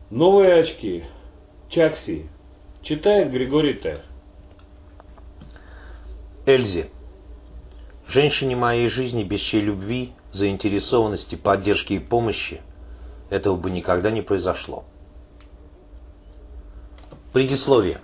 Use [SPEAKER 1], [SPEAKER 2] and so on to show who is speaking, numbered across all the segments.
[SPEAKER 1] Новые очки. Чакси. Читает Григорий Т.
[SPEAKER 2] Эльзе. Женщине моей жизни без чьей любви, заинтересованности, поддержки и помощи этого бы никогда не произошло. Предисловие.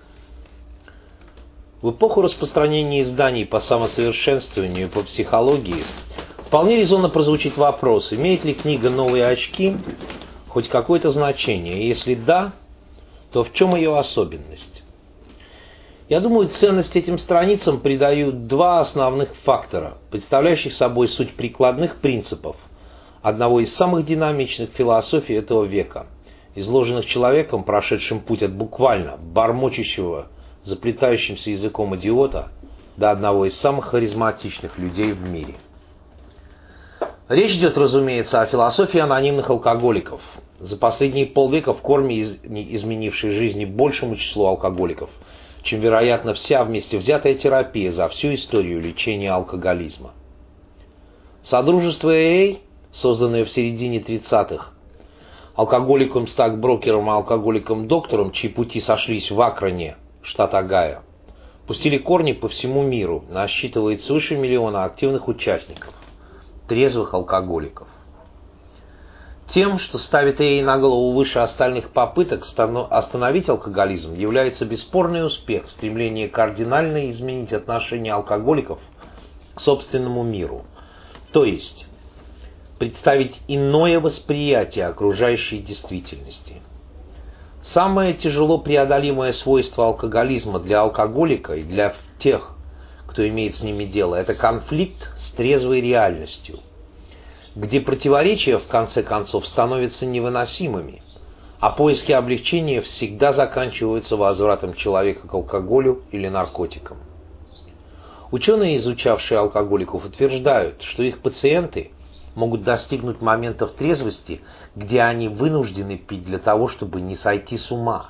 [SPEAKER 2] В эпоху распространения изданий по самосовершенствованию и по психологии вполне резонно прозвучит вопрос, имеет ли книга «Новые очки» хоть какое-то значение, и если да, то в чем ее особенность? Я думаю, ценность этим страницам придают два основных фактора, представляющих собой суть прикладных принципов одного из самых динамичных философий этого века, изложенных человеком, прошедшим путь от буквально бормочущего, заплетающимся языком идиота до одного из самых харизматичных людей в мире. Речь идет, разумеется, о философии анонимных алкоголиков, за последние полвека в корне изменившей жизни большему числу алкоголиков, чем, вероятно, вся вместе взятая терапия за всю историю лечения алкоголизма. Содружество AA, созданное в середине 30-х, алкоголиком-стокброкером и алкоголиком-доктором, чьи пути сошлись в Акроне, штат Огайо, пустили корни по всему миру, насчитывает свыше 1 миллиона активных участников, трезвых алкоголиков. Тем, что ставит AA на голову выше остальных попыток остановить алкоголизм, является бесспорный успех в стремлении кардинально изменить отношение алкоголиков к собственному миру, то есть представить иное восприятие окружающей действительности. Самое тяжело преодолимое свойство алкоголизма для алкоголика и для тех, кто имеет с ними дело, это конфликт с трезвой реальностью, где противоречия, в конце концов, становятся невыносимыми, а поиски облегчения всегда заканчиваются возвратом человека к алкоголю или наркотикам. Ученые, изучавшие алкоголиков, утверждают, что их пациенты могут достигнуть моментов трезвости, где они вынуждены пить для того, чтобы не сойти с ума.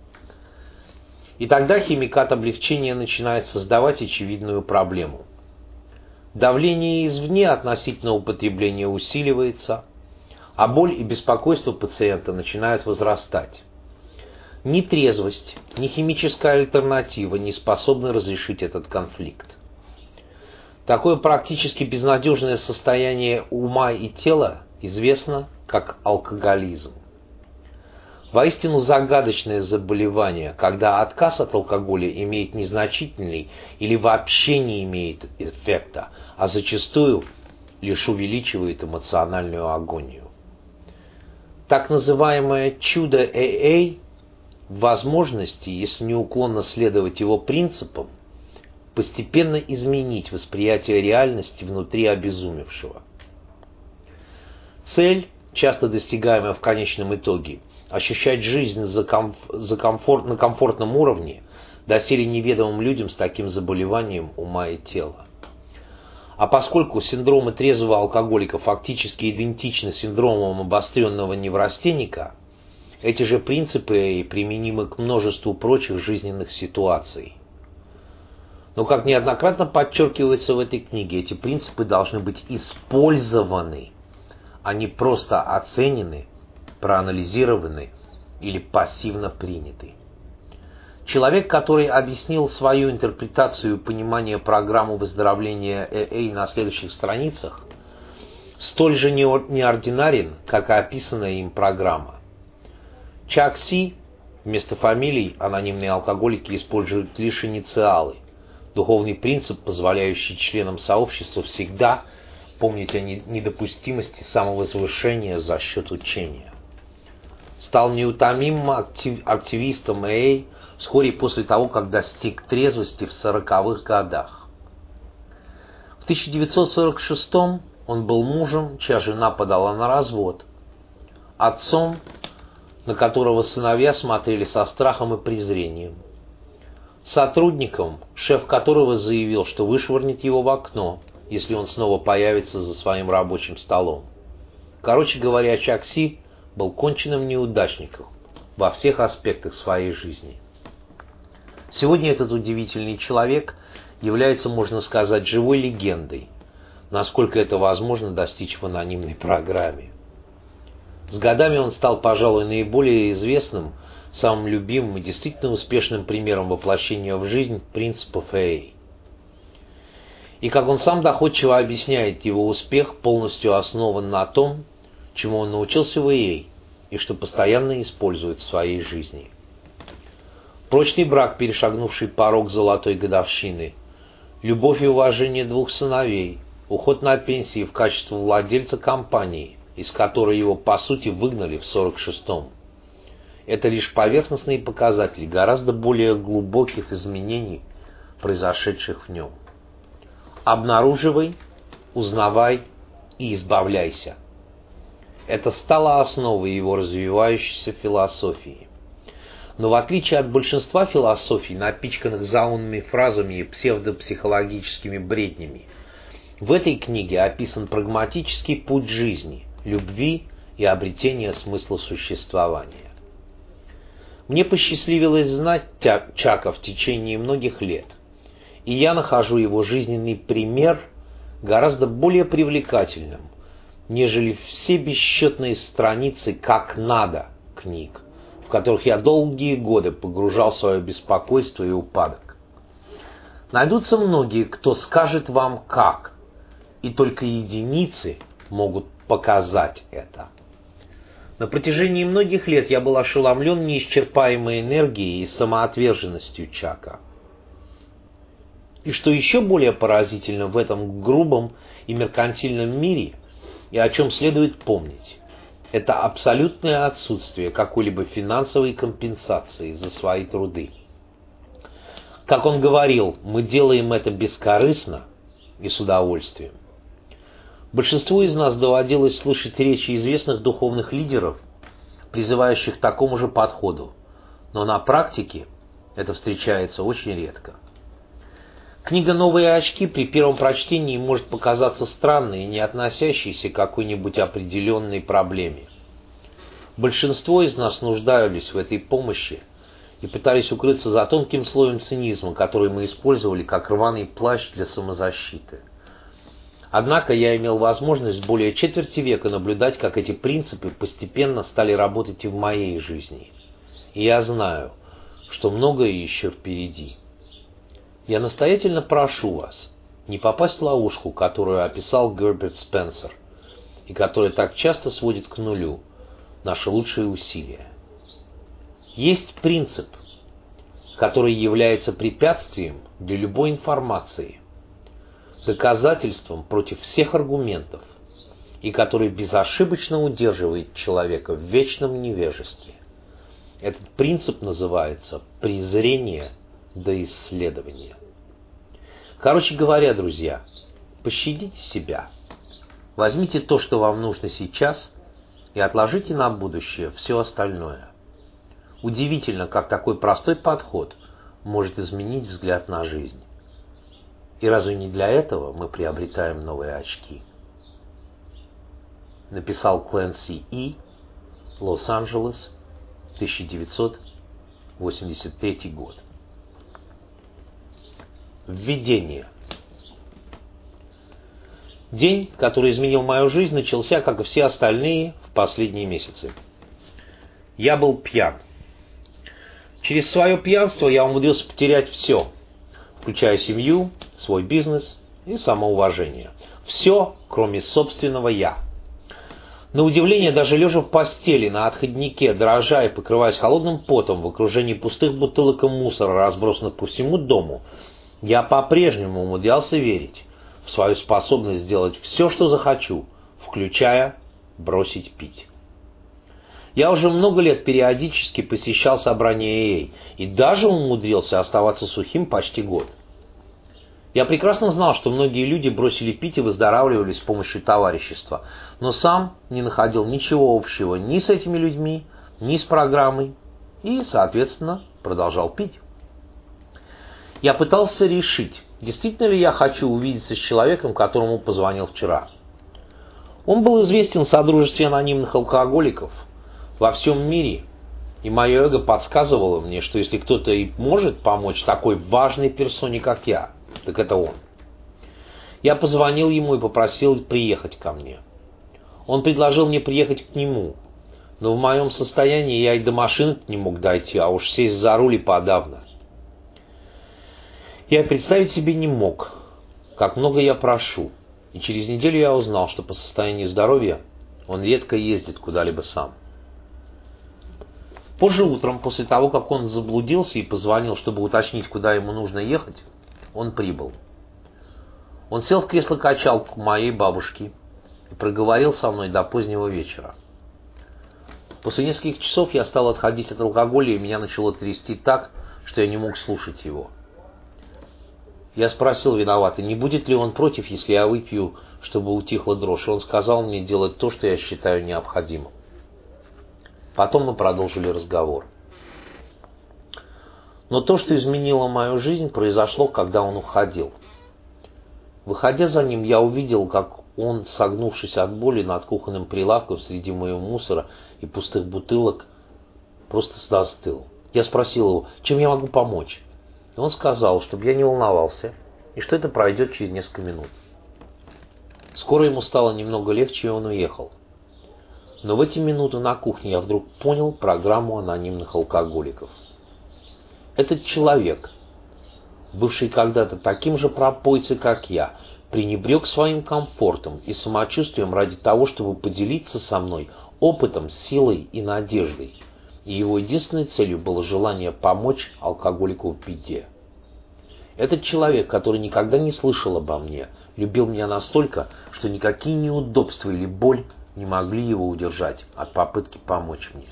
[SPEAKER 2] И тогда химикат облегчения начинает создавать очевидную проблему. Давление извне относительно употребления усиливается, а боль и беспокойство пациента начинают возрастать. Ни трезвость, ни химическая альтернатива не способны разрешить этот конфликт. Такое практически безнадежное состояние ума и тела известно как алкоголизм. Воистину загадочное заболевание, когда отказ от алкоголя имеет незначительный или вообще не имеет эффекта, а зачастую лишь увеличивает эмоциональную агонию. Так называемое чудо AA в возможности, если неуклонно следовать его принципам, постепенно изменить восприятие реальности внутри обезумевшего. Цель, часто достигаемая в конечном итоге, ощущать жизнь на комфортном уровне, доселе неведомым людям с таким заболеванием ума и тела. А поскольку синдромы трезвого алкоголика фактически идентичны синдромам обостренного неврастенника, эти же принципы применимы к множеству прочих жизненных ситуаций. Но, как неоднократно подчеркивается в этой книге, эти принципы должны быть использованы, а не просто оценены, проанализированы или пассивно приняты. Человек, который объяснил свою интерпретацию и понимание программы выздоровления AA на следующих страницах, столь же неординарен, как и описанная им программа. Чакси вместо фамилий анонимные алкоголики используют лишь инициалы, духовный принцип, позволяющий членам сообщества всегда помнить о недопустимости самовозвышения за счет учения. Стал неутомимым активистом AA вскоре после того, как достиг трезвости в 40-х годах. В 1946 он был мужем, чья жена подала на развод, отцом, на которого сыновья смотрели со страхом и презрением, сотрудником, шеф которого заявил, что вышвырнет его в окно, если он снова появится за своим рабочим столом. Короче говоря, Чакси был конченным неудачником во всех аспектах своей жизни. Сегодня этот удивительный человек является, можно сказать, живой легендой, насколько это возможно достичь в анонимной программе. С годами он стал, пожалуй, наиболее известным, самым любимым и действительно успешным примером воплощения в жизнь принципов AA. И как он сам доходчиво объясняет, его успех полностью основан на том, чему он научился в AA, и что постоянно использует в своей жизни. Прочный брак, перешагнувший порог золотой годовщины, любовь и уважение 2 сыновей, уход на пенсии в качестве владельца компании, из которой его, по сути, выгнали в 46-м. Это лишь поверхностные показатели гораздо более глубоких изменений, произошедших в нем. Обнаруживай, узнавай и избавляйся. Это стало основой его развивающейся философии. Но в отличие от большинства философий, напичканных заумными фразами и псевдопсихологическими бреднями, в этой книге описан прагматический путь жизни, любви и обретения смысла существования. Мне посчастливилось знать Чака в течение многих лет, и я нахожу его жизненный пример гораздо более привлекательным, нежели все бесчетные страницы «как надо» книг, в которых я долгие годы погружал свое беспокойство и упадок. Найдутся многие, кто скажет вам «как», и только единицы могут показать это. На протяжении многих лет я был ошеломлен неисчерпаемой энергией и самоотверженностью Чака. И что еще более поразительно в этом грубом и меркантильном мире, и о чем следует помнить, это абсолютное отсутствие какой-либо финансовой компенсации за свои труды. Как он говорил, мы делаем это бескорыстно и с удовольствием. Большинству из нас доводилось слышать речи известных духовных лидеров, призывающих к такому же подходу, но на практике это встречается очень редко. Книга «Новые очки» при первом прочтении может показаться странной и не относящейся к какой-нибудь определенной проблеме. Большинство из нас нуждались в этой помощи и пытались укрыться за тонким слоем цинизма, который мы использовали как рваный плащ для самозащиты. Однако я имел возможность более четверти века наблюдать, как эти принципы постепенно стали работать и в моей жизни. И я знаю, что многое еще впереди. Я настоятельно прошу вас не попасть в ловушку, которую описал Герберт Спенсер, и которая так часто сводит к нулю наши лучшие усилия. Есть принцип, который является препятствием для любой информации, доказательством против всех аргументов, и который безошибочно удерживает человека в вечном невежестве. Этот принцип называется презрение до исследования. Короче говоря, друзья, пощадите себя. Возьмите то, что вам нужно сейчас, и отложите на будущее все остальное. Удивительно, как такой простой подход может изменить взгляд на жизнь. И разве не для этого мы приобретаем новые очки? Написал Клэнси И., Лос-Анджелес, 1983 год. Введение. День, который изменил мою жизнь, начался, как и все остальные, в последние месяцы. Я был пьян. Через свое пьянство я умудрился потерять все, включая семью, свой бизнес и самоуважение. Все, кроме собственного «я». На удивление, даже лежа в постели, на отходнике, дрожа и покрываясь холодным потом в окружении пустых бутылок и мусора, разбросанных по всему дому, я по-прежнему умудрялся верить в свою способность сделать все, что захочу, включая бросить пить. Я уже много лет периодически посещал собрания AA и даже умудрился оставаться сухим почти год. Я прекрасно знал, что многие люди бросили пить и выздоравливали с помощью товарищества, но сам не находил ничего общего ни с этими людьми, ни с программой и, соответственно, продолжал пить. Я пытался решить, действительно ли я хочу увидеться с человеком, которому позвонил вчера. Он был известен в содружестве анонимных алкоголиков во всем мире, и мое эго подсказывало мне, что если кто-то и может помочь такой важной персоне, как я, так это он. Я позвонил ему и попросил приехать ко мне. Он предложил мне приехать к нему, Но в моем состоянии я и до машины не мог дойти, а уж сесть за руль и подавно. Я представить себе не мог, как много я прошу, и через неделю я узнал, что по состоянию здоровья он редко ездит куда-либо сам. Позже утром, после того, как он заблудился и позвонил, чтобы уточнить, куда ему нужно ехать, он прибыл. Он сел в кресло-качалку моей бабушки и проговорил со мной до позднего вечера. После нескольких часов я стал отходить от алкоголя, и меня начало трясти так, что я не мог слушать его. Я спросил виноватый, не будет ли он против, если я выпью, чтобы утихла дрожь, и он сказал мне делать то, что я считаю необходимым. Потом мы продолжили разговор. Но то, что изменило мою жизнь, произошло, когда он уходил. Выходя за ним, я увидел, как он, согнувшись от боли над кухонным прилавком среди моего мусора и пустых бутылок, просто застыл. Я спросил его, чем я могу помочь? И он сказал, чтобы я не волновался, и что это пройдет через несколько минут. Скоро ему стало немного легче, и он уехал. Но в эти минуты на кухне я вдруг понял программу анонимных алкоголиков. Этот человек, бывший когда-то таким же пропойцей, как я, пренебрег своим комфортом и самочувствием ради того, чтобы поделиться со мной опытом, силой и надеждой. И его единственной целью было желание помочь алкоголику в беде. Этот человек, который никогда не слышал обо мне, любил меня настолько, что никакие неудобства или боль не могли его удержать от попытки помочь мне.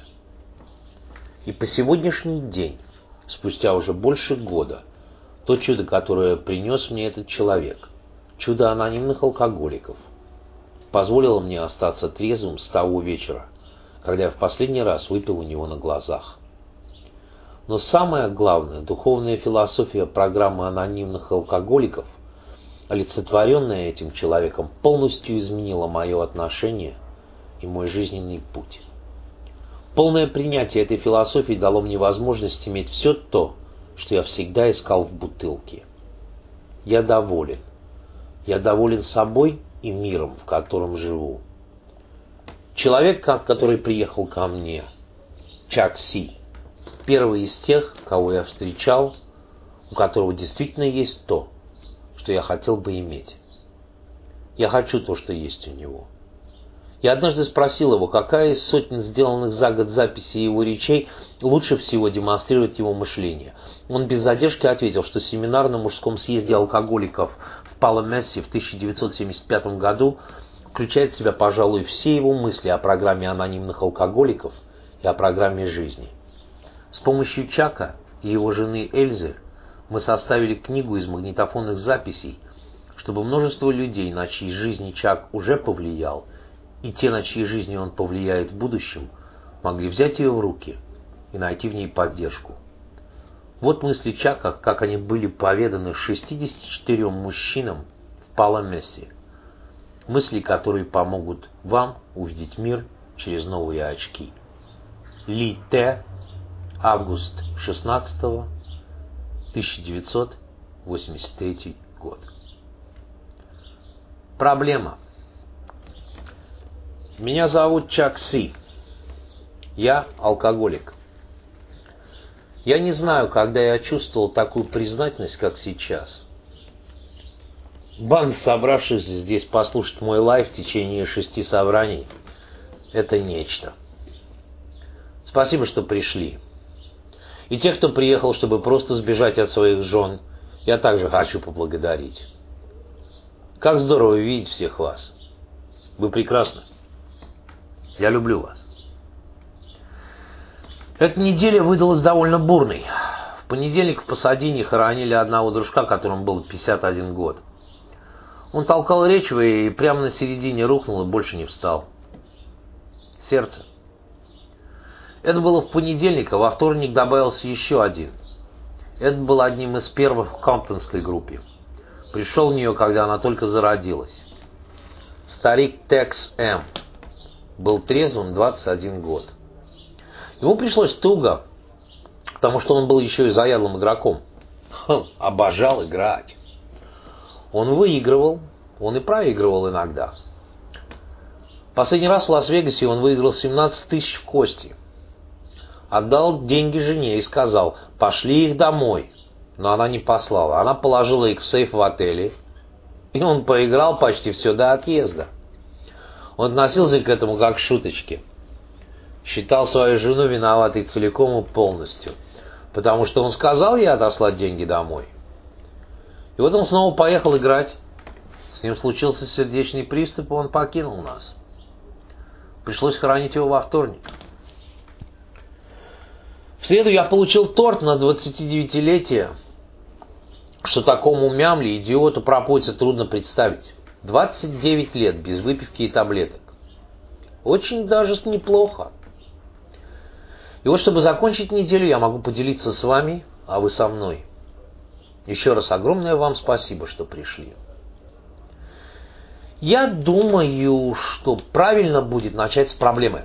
[SPEAKER 2] И по сегодняшний день, спустя уже больше года, то чудо, которое принес мне этот человек, чудо анонимных алкоголиков, позволило мне остаться трезвым с того вечера, когда я в последний раз выпил у него на глазах. Но самое главное, духовная философия программы анонимных алкоголиков, олицетворенная этим человеком, полностью изменила мое отношение и мой жизненный путь. Полное принятие этой философии дало мне возможность иметь все то, что я всегда искал в бутылке. Я доволен. Я доволен собой и миром, в котором живу. Человек, который приехал ко мне, Чак Си, первый из тех, кого я встречал, у которого действительно есть то, что я хотел бы иметь. Я хочу то, что есть у него. Я однажды спросил его, какая из сотен сделанных за год записей его речей лучше всего демонстрирует его мышление. Он без задержки ответил, что семинар на мужском съезде алкоголиков в Паломессе в 1975 году включает в себя, пожалуй, все его мысли о программе анонимных алкоголиков и о программе жизни. С помощью Чака и его жены Эльзы мы составили книгу из магнитофонных записей, чтобы множество людей, на чьи жизни Чак уже повлиял, и те, на чьи жизни он повлияет в будущем, могли взять ее в руки и найти в ней поддержку. Вот мысли Чака, как они были поведаны 64 мужчинам в Паломессе. Мысли, которые помогут вам увидеть мир через новые очки. Ли Т. Август 16 1983 год. Проблема. Меня зовут Чак Си. Я алкоголик. Я не знаю, когда я чувствовал такую признательность, как сейчас. Банд, собравшихся здесь послушать мой лайв в течение 6 собраний, это нечто. Спасибо, что пришли. И тех, кто приехал, чтобы просто сбежать от своих жен, я также хочу поблагодарить. Как здорово видеть всех вас. Вы прекрасны. Я люблю вас. Эта неделя выдалась довольно бурной. В понедельник в Пасадине хоронили одного дружка, которому было 51 год. Он толкал речь и прямо на середине рухнул и больше не встал. Сердце. Это было в понедельник, а во вторник добавился еще один. Это был одним из первых в Камптонской группе. Пришел в нее, когда она только зародилась. Старик Текс М. Был трезвым 21 год. Ему пришлось туго, потому что он был еще и заядлым игроком. Обожал играть. Он выигрывал, он и проигрывал иногда. Последний раз в Лас-Вегасе он выиграл 17 тысяч в кости. Отдал деньги жене и сказал: пошли их домой. Но она не послала. Она положила их в сейф в отеле. И он проиграл почти все до отъезда. Он относился к этому как к шуточке. Считал свою жену виноватой целиком и полностью. Потому что он сказал ей отослать деньги домой. И вот он снова поехал играть. С ним случился сердечный приступ, и он покинул нас. Пришлось хоронить его во вторник. В среду я получил торт на 29-летие. Что такому мямли, идиоту, пропойце трудно представить. 29 лет без выпивки и таблеток. Очень даже неплохо. И вот, чтобы закончить неделю, я могу поделиться с вами, а вы со мной. Еще раз огромное вам спасибо, что пришли. Я думаю, что правильно будет начать с проблемы.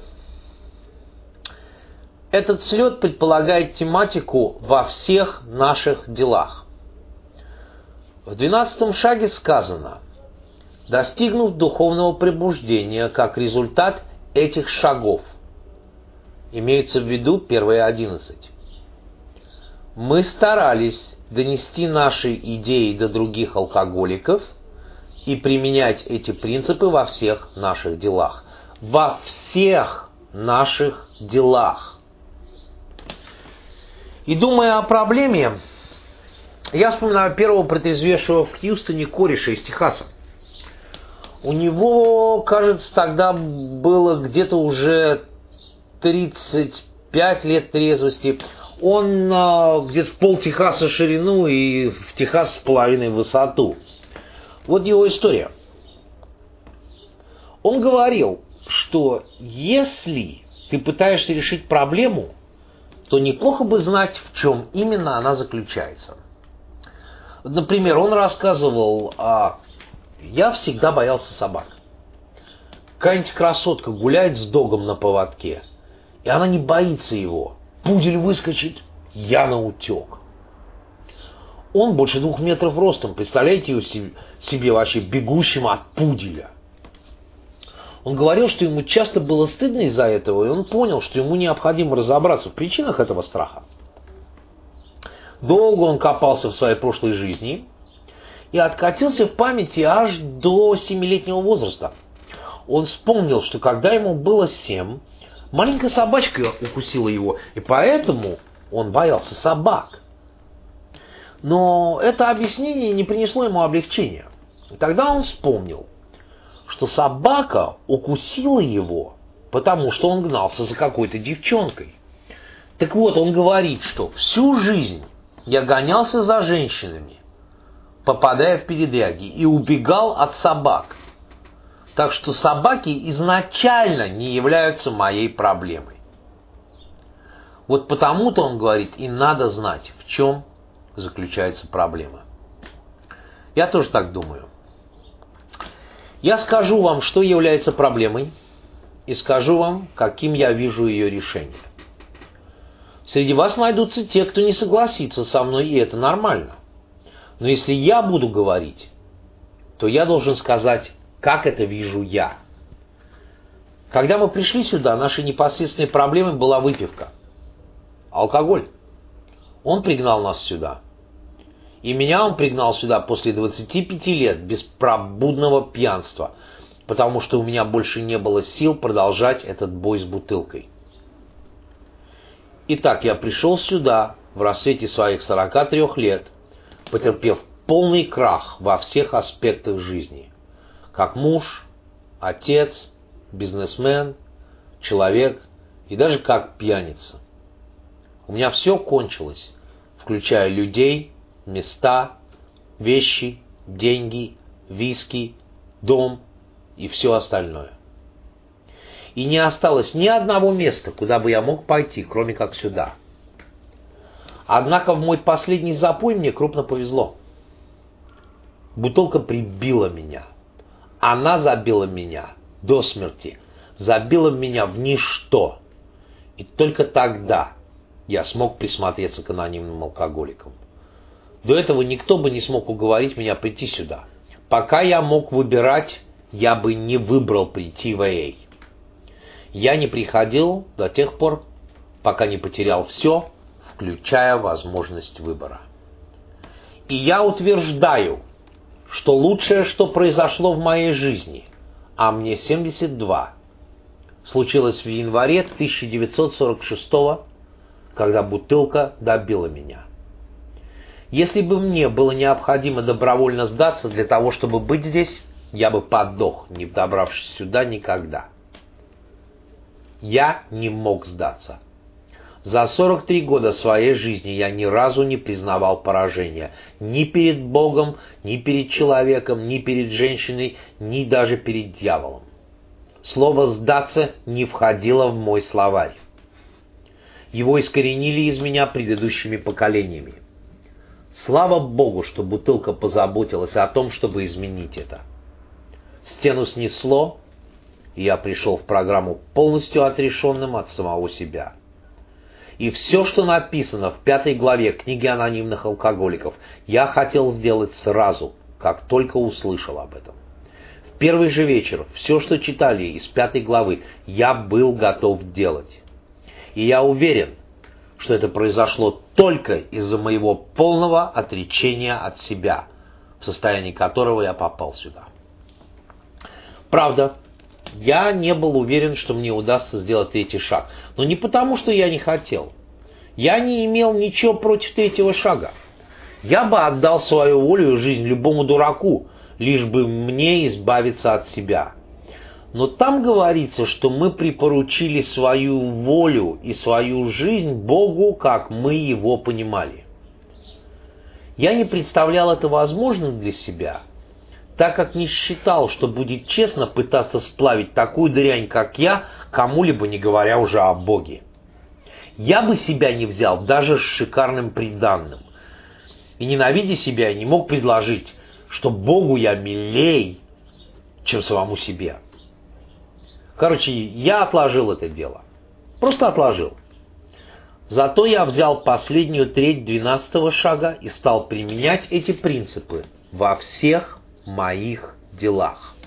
[SPEAKER 2] Этот слет предполагает тематику во всех наших делах. В 12-м шаге сказано: достигнув духовного пробуждения как результат этих шагов. Имеются в виду первые 11. Мы старались донести наши идеи до других алкоголиков и применять эти принципы во всех наших делах. Во всех наших делах. И думая о проблеме, я вспоминаю первого протрезвевшего в Хьюстоне кореша из Техаса. У него, кажется, тогда было где-то уже 35 лет трезвости. Он где-то в пол Техаса ширину и в Техас с половиной высоту. Вот его история. Он говорил, что если ты пытаешься решить проблему, то неплохо бы знать, в чем именно она заключается. Например, он рассказывал: я всегда боялся собак. Какая-нибудь красотка гуляет с догом на поводке, и она не боится его. Пудель выскочит, я наутек. Он больше 2 метров ростом, представляете его себе вообще бегущим от пуделя. Он говорил, что ему часто было стыдно из-за этого, и он понял, что ему необходимо разобраться в причинах этого страха. Долго он копался в своей прошлой жизни и откатился в памяти аж до 7-летнего возраста. Он вспомнил, что когда ему было 7, маленькая собачка укусила его, и поэтому он боялся собак. Но это объяснение не принесло ему облегчения. И тогда он вспомнил, что собака укусила его, потому что он гнался за какой-то девчонкой. Так вот, он говорит, что всю жизнь я гонялся за женщинами, попадая в передряги, и убегал от собак. Так что собаки изначально не являются моей проблемой. Вот потому-то, он говорит, и надо знать, в чем заключается проблема. Я тоже так думаю. Я скажу вам, что является проблемой, и скажу вам, каким я вижу ее решение. Среди вас найдутся те, кто не согласится со мной, и это нормально. Но если я буду говорить, то я должен сказать, как это вижу я. Когда мы пришли сюда, нашей непосредственной проблемой была выпивка. Алкоголь. Он пригнал нас сюда. И меня он пригнал сюда после 25 лет беспробудного пьянства, потому что у меня больше не было сил продолжать этот бой с бутылкой. Итак, я пришел сюда в расцвете своих 43 лет, потерпев полный крах во всех аспектах жизни. Как муж, отец, бизнесмен, человек и даже как пьяница. У меня все кончилось, включая людей, места, вещи, деньги, виски, дом и все остальное. И не осталось ни одного места, куда бы я мог пойти, кроме как сюда. Однако в мой последний запой мне крупно повезло. Бутылка прибила меня. Она забила меня до смерти, забила меня в ничто. И только тогда я смог присмотреться к анонимным алкоголикам. До этого никто бы не смог уговорить меня прийти сюда. Пока я мог выбирать я бы не выбрал прийти в АА. Я не приходил до тех пор, пока не потерял все, включая возможность выбора. И я утверждаю, что лучшее, что произошло в моей жизни, а мне 72, случилось в январе 1946 года, когда бутылка добила меня. Если бы мне было необходимо добровольно сдаться для того, чтобы быть здесь, я бы подох, не добравшись сюда никогда. Я не мог сдаться. За 43 года своей жизни я ни разу не признавал поражения. Ни перед Богом, ни перед человеком, ни перед женщиной, ни даже перед дьяволом. Слово «сдаться» не входило в мой словарь. Его искоренили из меня предыдущими поколениями. Слава Богу, что бутылка позаботилась о том, чтобы изменить это. Стену снесло, и я пришел в программу полностью отрешенным от самого себя. И все, что написано в 5 главе книги анонимных алкоголиков, я хотел сделать сразу, как только услышал об этом. В первый же вечер все, что читали из 5 главы, я был готов делать. И я уверен, что это произошло только из-за моего полного отречения от себя, в состоянии которого я попал сюда. Правда, я не был уверен, что мне удастся сделать третий шаг. Но не потому, что я не хотел. Я не имел ничего против третьего шага. Я бы отдал свою волю и жизнь любому дураку, лишь бы мне избавиться от себя. Но там говорится, что мы припоручили свою волю и свою жизнь Богу, как мы его понимали. Я не представлял это возможным для себя, так как не считал, что будет честно пытаться сплавить такую дрянь, как я, кому-либо, не говоря уже о Боге. Я бы себя не взял даже с шикарным приданным. И, ненавидя себя, не мог предложить, что Богу я милей, чем самому себе. Короче, я отложил это дело. Просто отложил. Зато я взял последнюю треть 12-го шага и стал применять эти принципы во всех моих делах.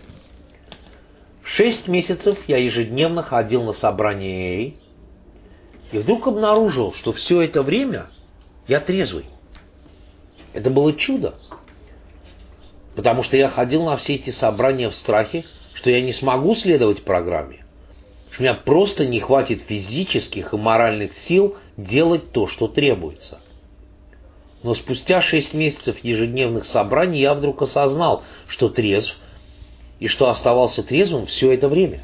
[SPEAKER 2] 6 месяцев я ежедневно ходил на собрание АА и вдруг обнаружил, что все это время я трезвый. Это было чудо. Потому что я ходил на все эти собрания в страхе, что я не смогу следовать программе, что у меня просто не хватит физических и моральных сил делать то, что требуется. Но спустя 6 месяцев ежедневных собраний я вдруг осознал, что трезв, и что оставался трезвым все это время.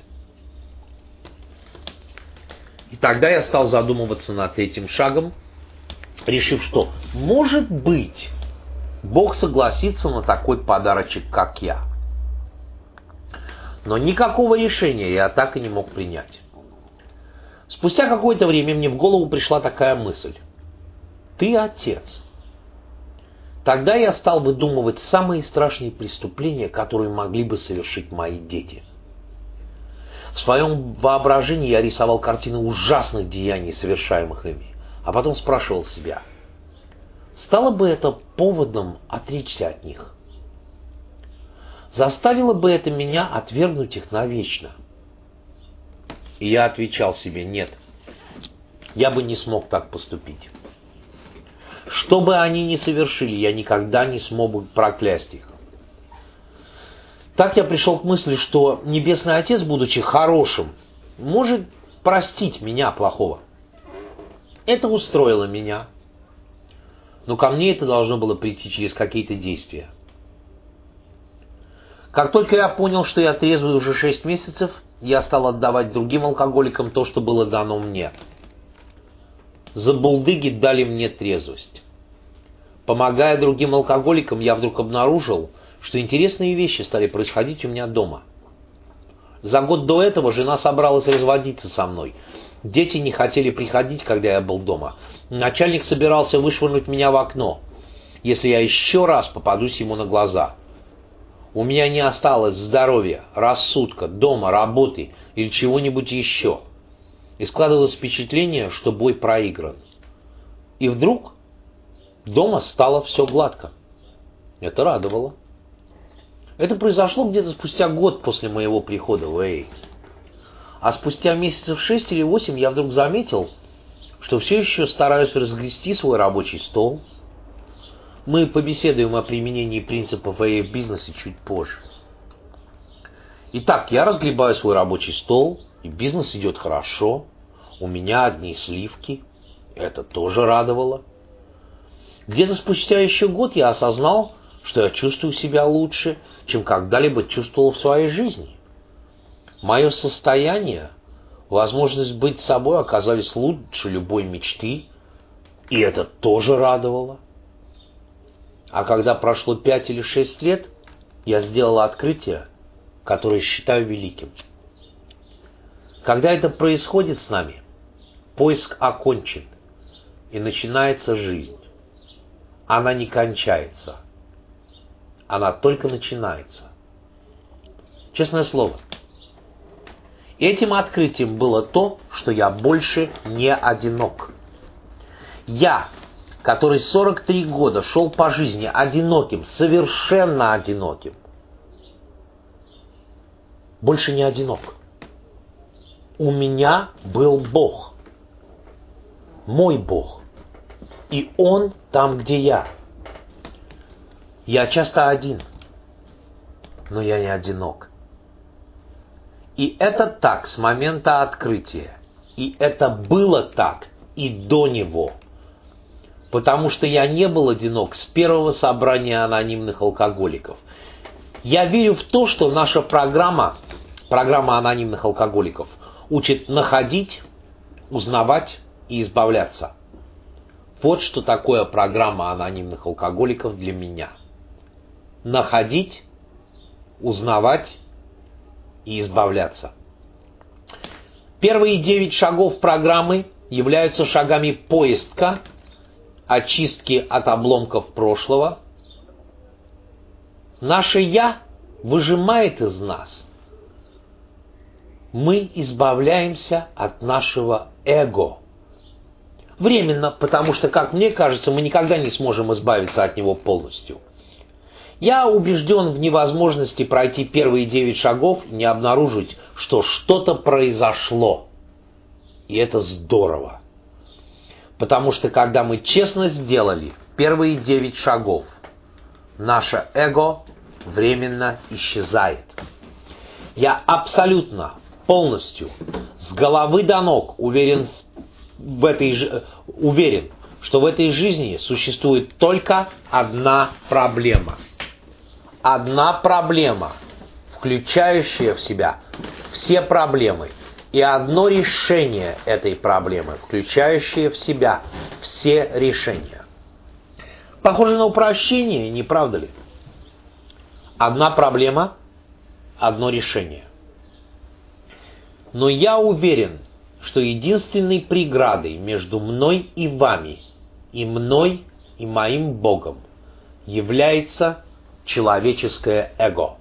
[SPEAKER 2] И тогда я стал задумываться над этим шагом, решив, что, может быть, Бог согласится на такой подарочек, как я. Но никакого решения я так и не мог принять. Спустя какое-то время мне в голову пришла такая мысль. Ты отец. Тогда я стал выдумывать самые страшные преступления, которые могли бы совершить мои дети. В своем воображении я рисовал картины ужасных деяний, совершаемых ими, а потом спрашивал себя, стало бы это поводом отречься от них? Заставило бы это меня отвергнуть их навечно? И я отвечал себе, нет, я бы не смог так поступить. Что бы они ни совершили, я никогда не смог бы проклясть их. Так я пришел к мысли, что Небесный Отец, будучи хорошим, может простить меня, плохого. Это устроило меня. Но ко мне это должно было прийти через какие-то действия. Как только я понял, что я трезвый уже 6 месяцев, я стал отдавать другим алкоголикам то, что было дано мне. Забулдыги дали мне трезвость. Помогая другим алкоголикам, я вдруг обнаружил, что интересные вещи стали происходить у меня дома. За год до этого жена собралась разводиться со мной. Дети не хотели приходить, когда я был дома. Начальник собирался вышвырнуть меня в окно, если я еще раз попадусь ему на глаза. У меня не осталось здоровья, рассудка, дома, работы или чего-нибудь еще. И складывалось впечатление, что бой проигран. И вдруг дома стало все гладко. Это радовало. Это произошло где-то спустя год после моего прихода в AA. А спустя месяцев 6 или 8 я вдруг заметил, что все еще стараюсь разгрести свой рабочий стол. Мы побеседуем о применении принципов AA в бизнесе чуть позже. Итак, я разгребаю свой рабочий стол, и бизнес идет хорошо. У меня одни сливки. Это тоже радовало. Где-то спустя еще год я осознал, что я чувствую себя лучше, чем когда-либо чувствовал в своей жизни. Мое состояние, возможность быть собой оказались лучше любой мечты, и это тоже радовало. А когда прошло 5 или 6 лет, я сделал открытие, которое считаю великим. Когда это происходит с нами, поиск окончен, и начинается жизнь. Она не кончается. Она только начинается. Честное слово. Этим открытием было то, что я больше не одинок. Я, который 43 года шел по жизни одиноким, совершенно одиноким, больше не одинок. У меня был Бог. Мой Бог. И Он там, где я. Я часто один, но я не одинок. И это так с момента открытия. И это было так и до него. Потому что я не был одинок с первого собрания анонимных алкоголиков. Я верю в то, что наша программа анонимных алкоголиков, учит находить, узнавать и избавляться. Вот что такое программа анонимных алкоголиков для меня. Находить, узнавать и избавляться. Первые 9 шагов программы являются шагами поиска, очистки от обломков прошлого. Наше «я» выжимает из нас. Мы избавляемся от нашего эго. Временно, потому что, как мне кажется, мы никогда не сможем избавиться от него полностью. Я убежден в невозможности пройти первые 9 шагов и не обнаружить, что что-то произошло. И это здорово. Потому что, когда мы честно сделали первые 9 шагов, наше эго временно исчезает. Я абсолютно, полностью, с головы до ног уверен, что в этой жизни существует только одна проблема. Одна проблема, включающая в себя все проблемы. И одно решение этой проблемы, включающее в себя все решения. Похоже на упрощение, не правда ли? Одна проблема, одно решение. Но я уверен, что единственной преградой между мной и вами, и мной, и моим Богом, является человеческое эго.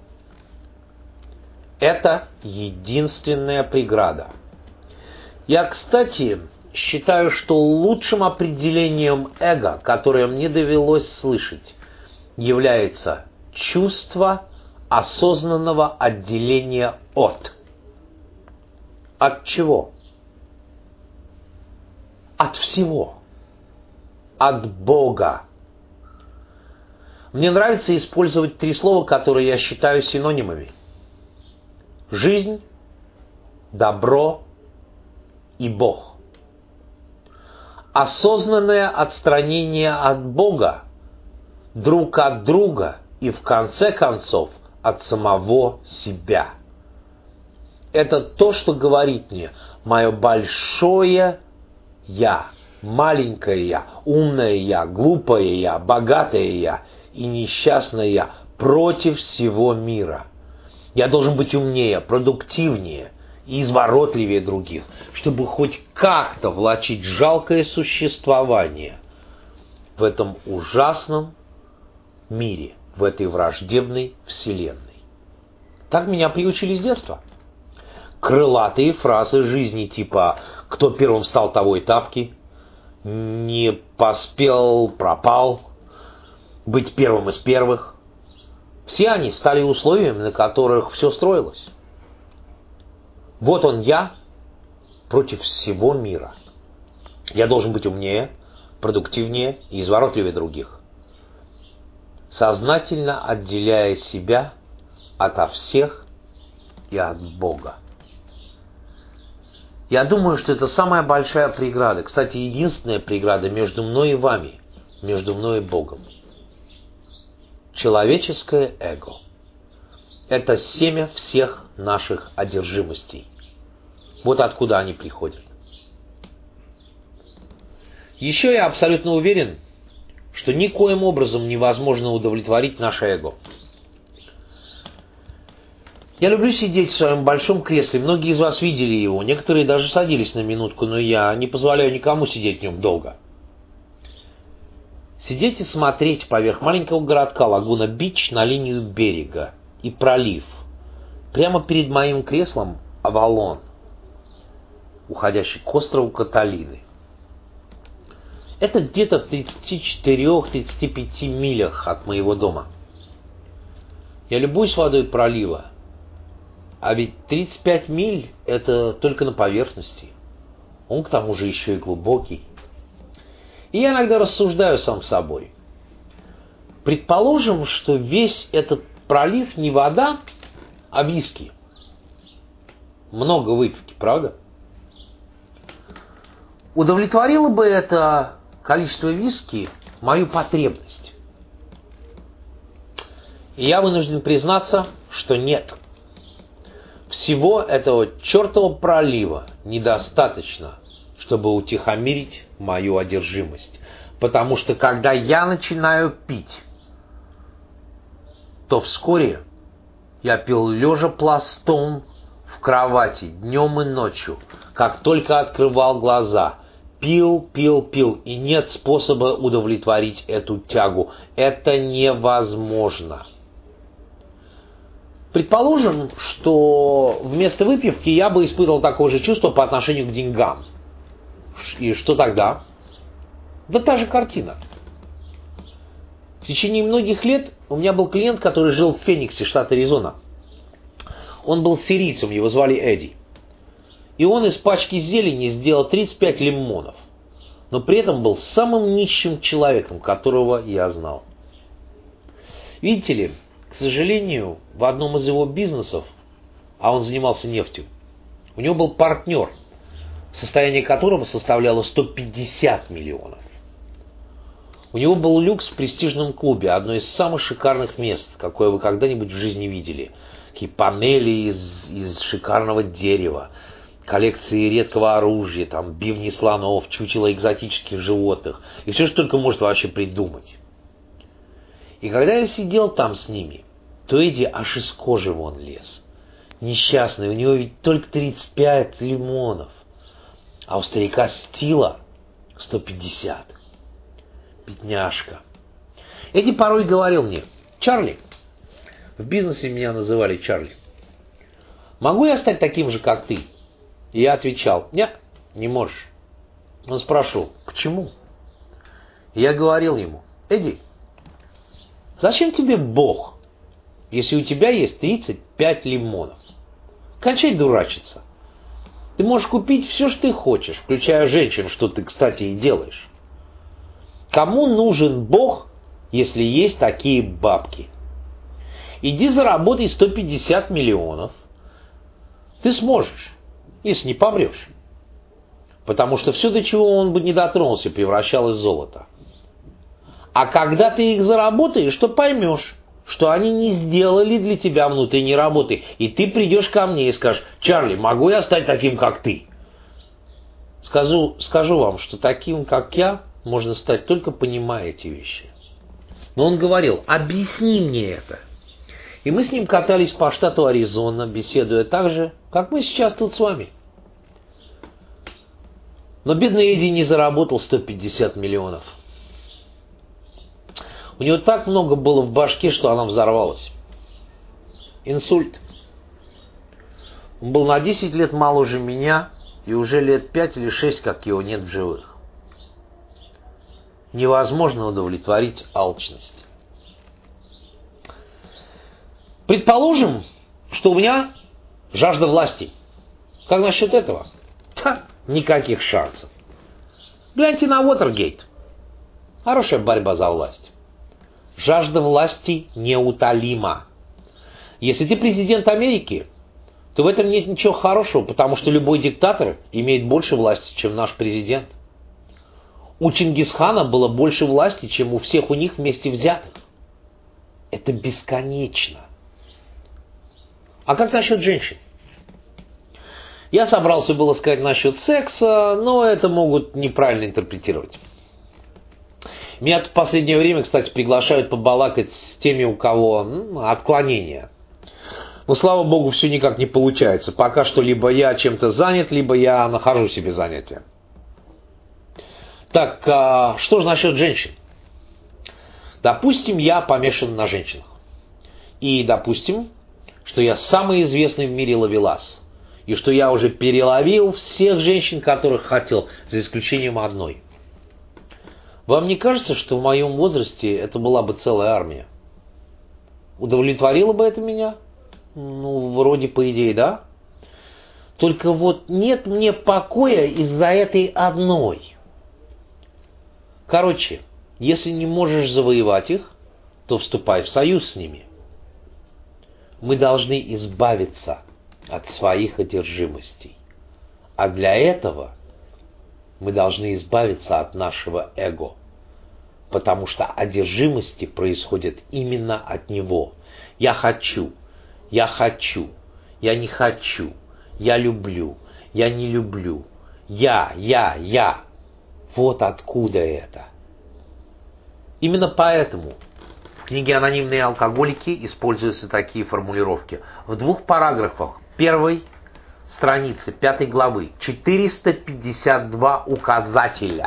[SPEAKER 2] Это единственная преграда. Я, кстати, считаю, что лучшим определением эго, которое мне довелось слышать, является чувство осознанного отделения от. От чего? От всего. От Бога. Мне нравится использовать 3 слова, которые я считаю синонимами. Жизнь, добро и Бог. Осознанное отстранение от Бога, друг от друга и, в конце концов, от самого себя. Это то, что говорит мне мое большое «я», маленькое «я», умное «я», глупое «я», богатое «я» и несчастное «я» против всего мира. Я должен быть умнее, продуктивнее и изворотливее других, чтобы хоть как-то влачить жалкое существование в этом ужасном мире, в этой враждебной вселенной. Так меня приучили с детства. Крылатые фразы жизни типа «кто первым встал, того и тапки», «не поспел, пропал», «быть первым из первых», Все они стали условиями, на которых все строилось. Вот он я против всего мира. Я должен быть умнее, продуктивнее и изворотливее других, сознательно отделяя себя ото всех и от Бога. Я думаю, что это самая большая преграда, кстати, единственная преграда между мной и вами, между мной и Богом. Человеческое эго – это семя всех наших одержимостей. Вот откуда они приходят. Еще я абсолютно уверен, что никоим образом невозможно удовлетворить наше эго. Я люблю сидеть в своем большом кресле, многие из вас видели его, некоторые даже садились на минутку, но я не позволяю никому сидеть в нем долго. Сидеть и смотреть поверх маленького городка Лагуна-Бич на линию берега и пролив. Прямо перед моим креслом Авалон, уходящий к острову Каталины. Это где-то в 34-35 милях от моего дома. Я любуюсь водой пролива, а ведь 35 миль – это только на поверхности. Он к тому же еще и глубокий. И я иногда рассуждаю сам с собой. Предположим, что весь этот пролив не вода, а виски. Много выпивки, правда? Удовлетворило бы это количество виски мою потребность? И я вынужден признаться, что нет. Всего этого чертового пролива недостаточно, чтобы утихомирить мою одержимость. Потому что когда я начинаю пить, то вскоре я пил лежа пластом в кровати днем и ночью, как только открывал глаза. Пил, и нет способа удовлетворить эту тягу. Это невозможно. Предположим, что вместо выпивки я бы испытывал такое же чувство по отношению к деньгам. И что тогда? Да та же картина. В течение многих лет у меня был клиент, который жил в Фениксе, штат Аризона. Он был сирийцем, его звали Эдди. И он из пачки зелени сделал 35 лимонов. Но при этом был самым нищим человеком, которого я знал. Видите ли, к сожалению, в одном из его бизнесов, а он занимался нефтью, у него был партнер, состояние которого составляло 150 миллионов. У него был люкс в престижном клубе, одно из самых шикарных мест, какое вы когда-нибудь в жизни видели. Такие панели из шикарного дерева, коллекции редкого оружия, там бивни слонов, чучела экзотических животных, и все, что только может вообще придумать. И когда я сидел там с ними, то Эдди аж из кожи вон лез. Несчастный, у него ведь только 35 лимонов, а у старика Стила 150. Бедняжка. Эдди порой говорил мне: «Чарли», в бизнесе меня называли Чарли, «могу я стать таким же, как ты?» И я отвечал: «Нет, не можешь». Он спрашивал: «Почему?» И я говорил ему: «Эдди, зачем тебе Бог, если у тебя есть 35 лимонов? Кончай дурачиться. Ты можешь купить все, что ты хочешь, включая женщин, что ты, кстати, и делаешь. Кому нужен Бог, если есть такие бабки? Иди заработай 150 миллионов. Ты сможешь, если не помрешь. Потому что все, до чего он бы не дотронулся, превращалось в золото. А когда ты их заработаешь, то поймешь, что они не сделали для тебя внутренней работы. И ты придешь ко мне и скажешь: «Чарли, могу я стать таким, как ты?» Скажу вам, что таким, как я, можно стать, только понимая эти вещи. Но он говорил: «Объясни мне это». И мы с ним катались по штату Аризона, беседуя так же, как мы сейчас тут с вами. Но бедный Эдди не заработал 150 миллионов. У него так много было в башке, что она взорвалась. Инсульт. Он был на 10 лет моложе меня, и уже лет 5 или 6, как его нет в живых. Невозможно удовлетворить алчность. Предположим, что у меня жажда власти. Как насчет этого? Никаких шансов. Гляньте на Уотергейт. Хорошая борьба за власть. Жажда власти неутолима. Если ты президент Америки, то в этом нет ничего хорошего, потому что любой диктатор имеет больше власти, чем наш президент. У Чингисхана было больше власти, чем у всех у них вместе взятых. Это бесконечно. А как насчет женщин? Я собрался было сказать насчет секса, но это могут неправильно интерпретировать. Меня в последнее время, кстати, приглашают побалакать с теми, у кого отклонения. Но, слава богу, все никак не получается. Пока что либо я чем-то занят, либо я нахожу себе занятие. Так, что же насчет женщин? Допустим, я помешан на женщинах. И допустим, что я самый известный в мире ловелас. И что я уже переловил всех женщин, которых хотел, за исключением одной. Вам не кажется, что в моем возрасте это была бы целая армия? Удовлетворило бы это меня? Ну, вроде по идее, да? Только вот нет мне покоя из-за этой одной. Короче, если не можешь завоевать их, то вступай в союз с ними. Мы должны избавиться от своих одержимостей. А для этого мы должны избавиться от нашего эго. Потому что одержимости происходят именно от него. Я хочу, я не хочу, я люблю, я не люблю, я. Вот откуда это. Именно поэтому в книге «Анонимные алкоголики» используются такие формулировки. В 2 параграфах 1 страницы 5 главы 452 указателя.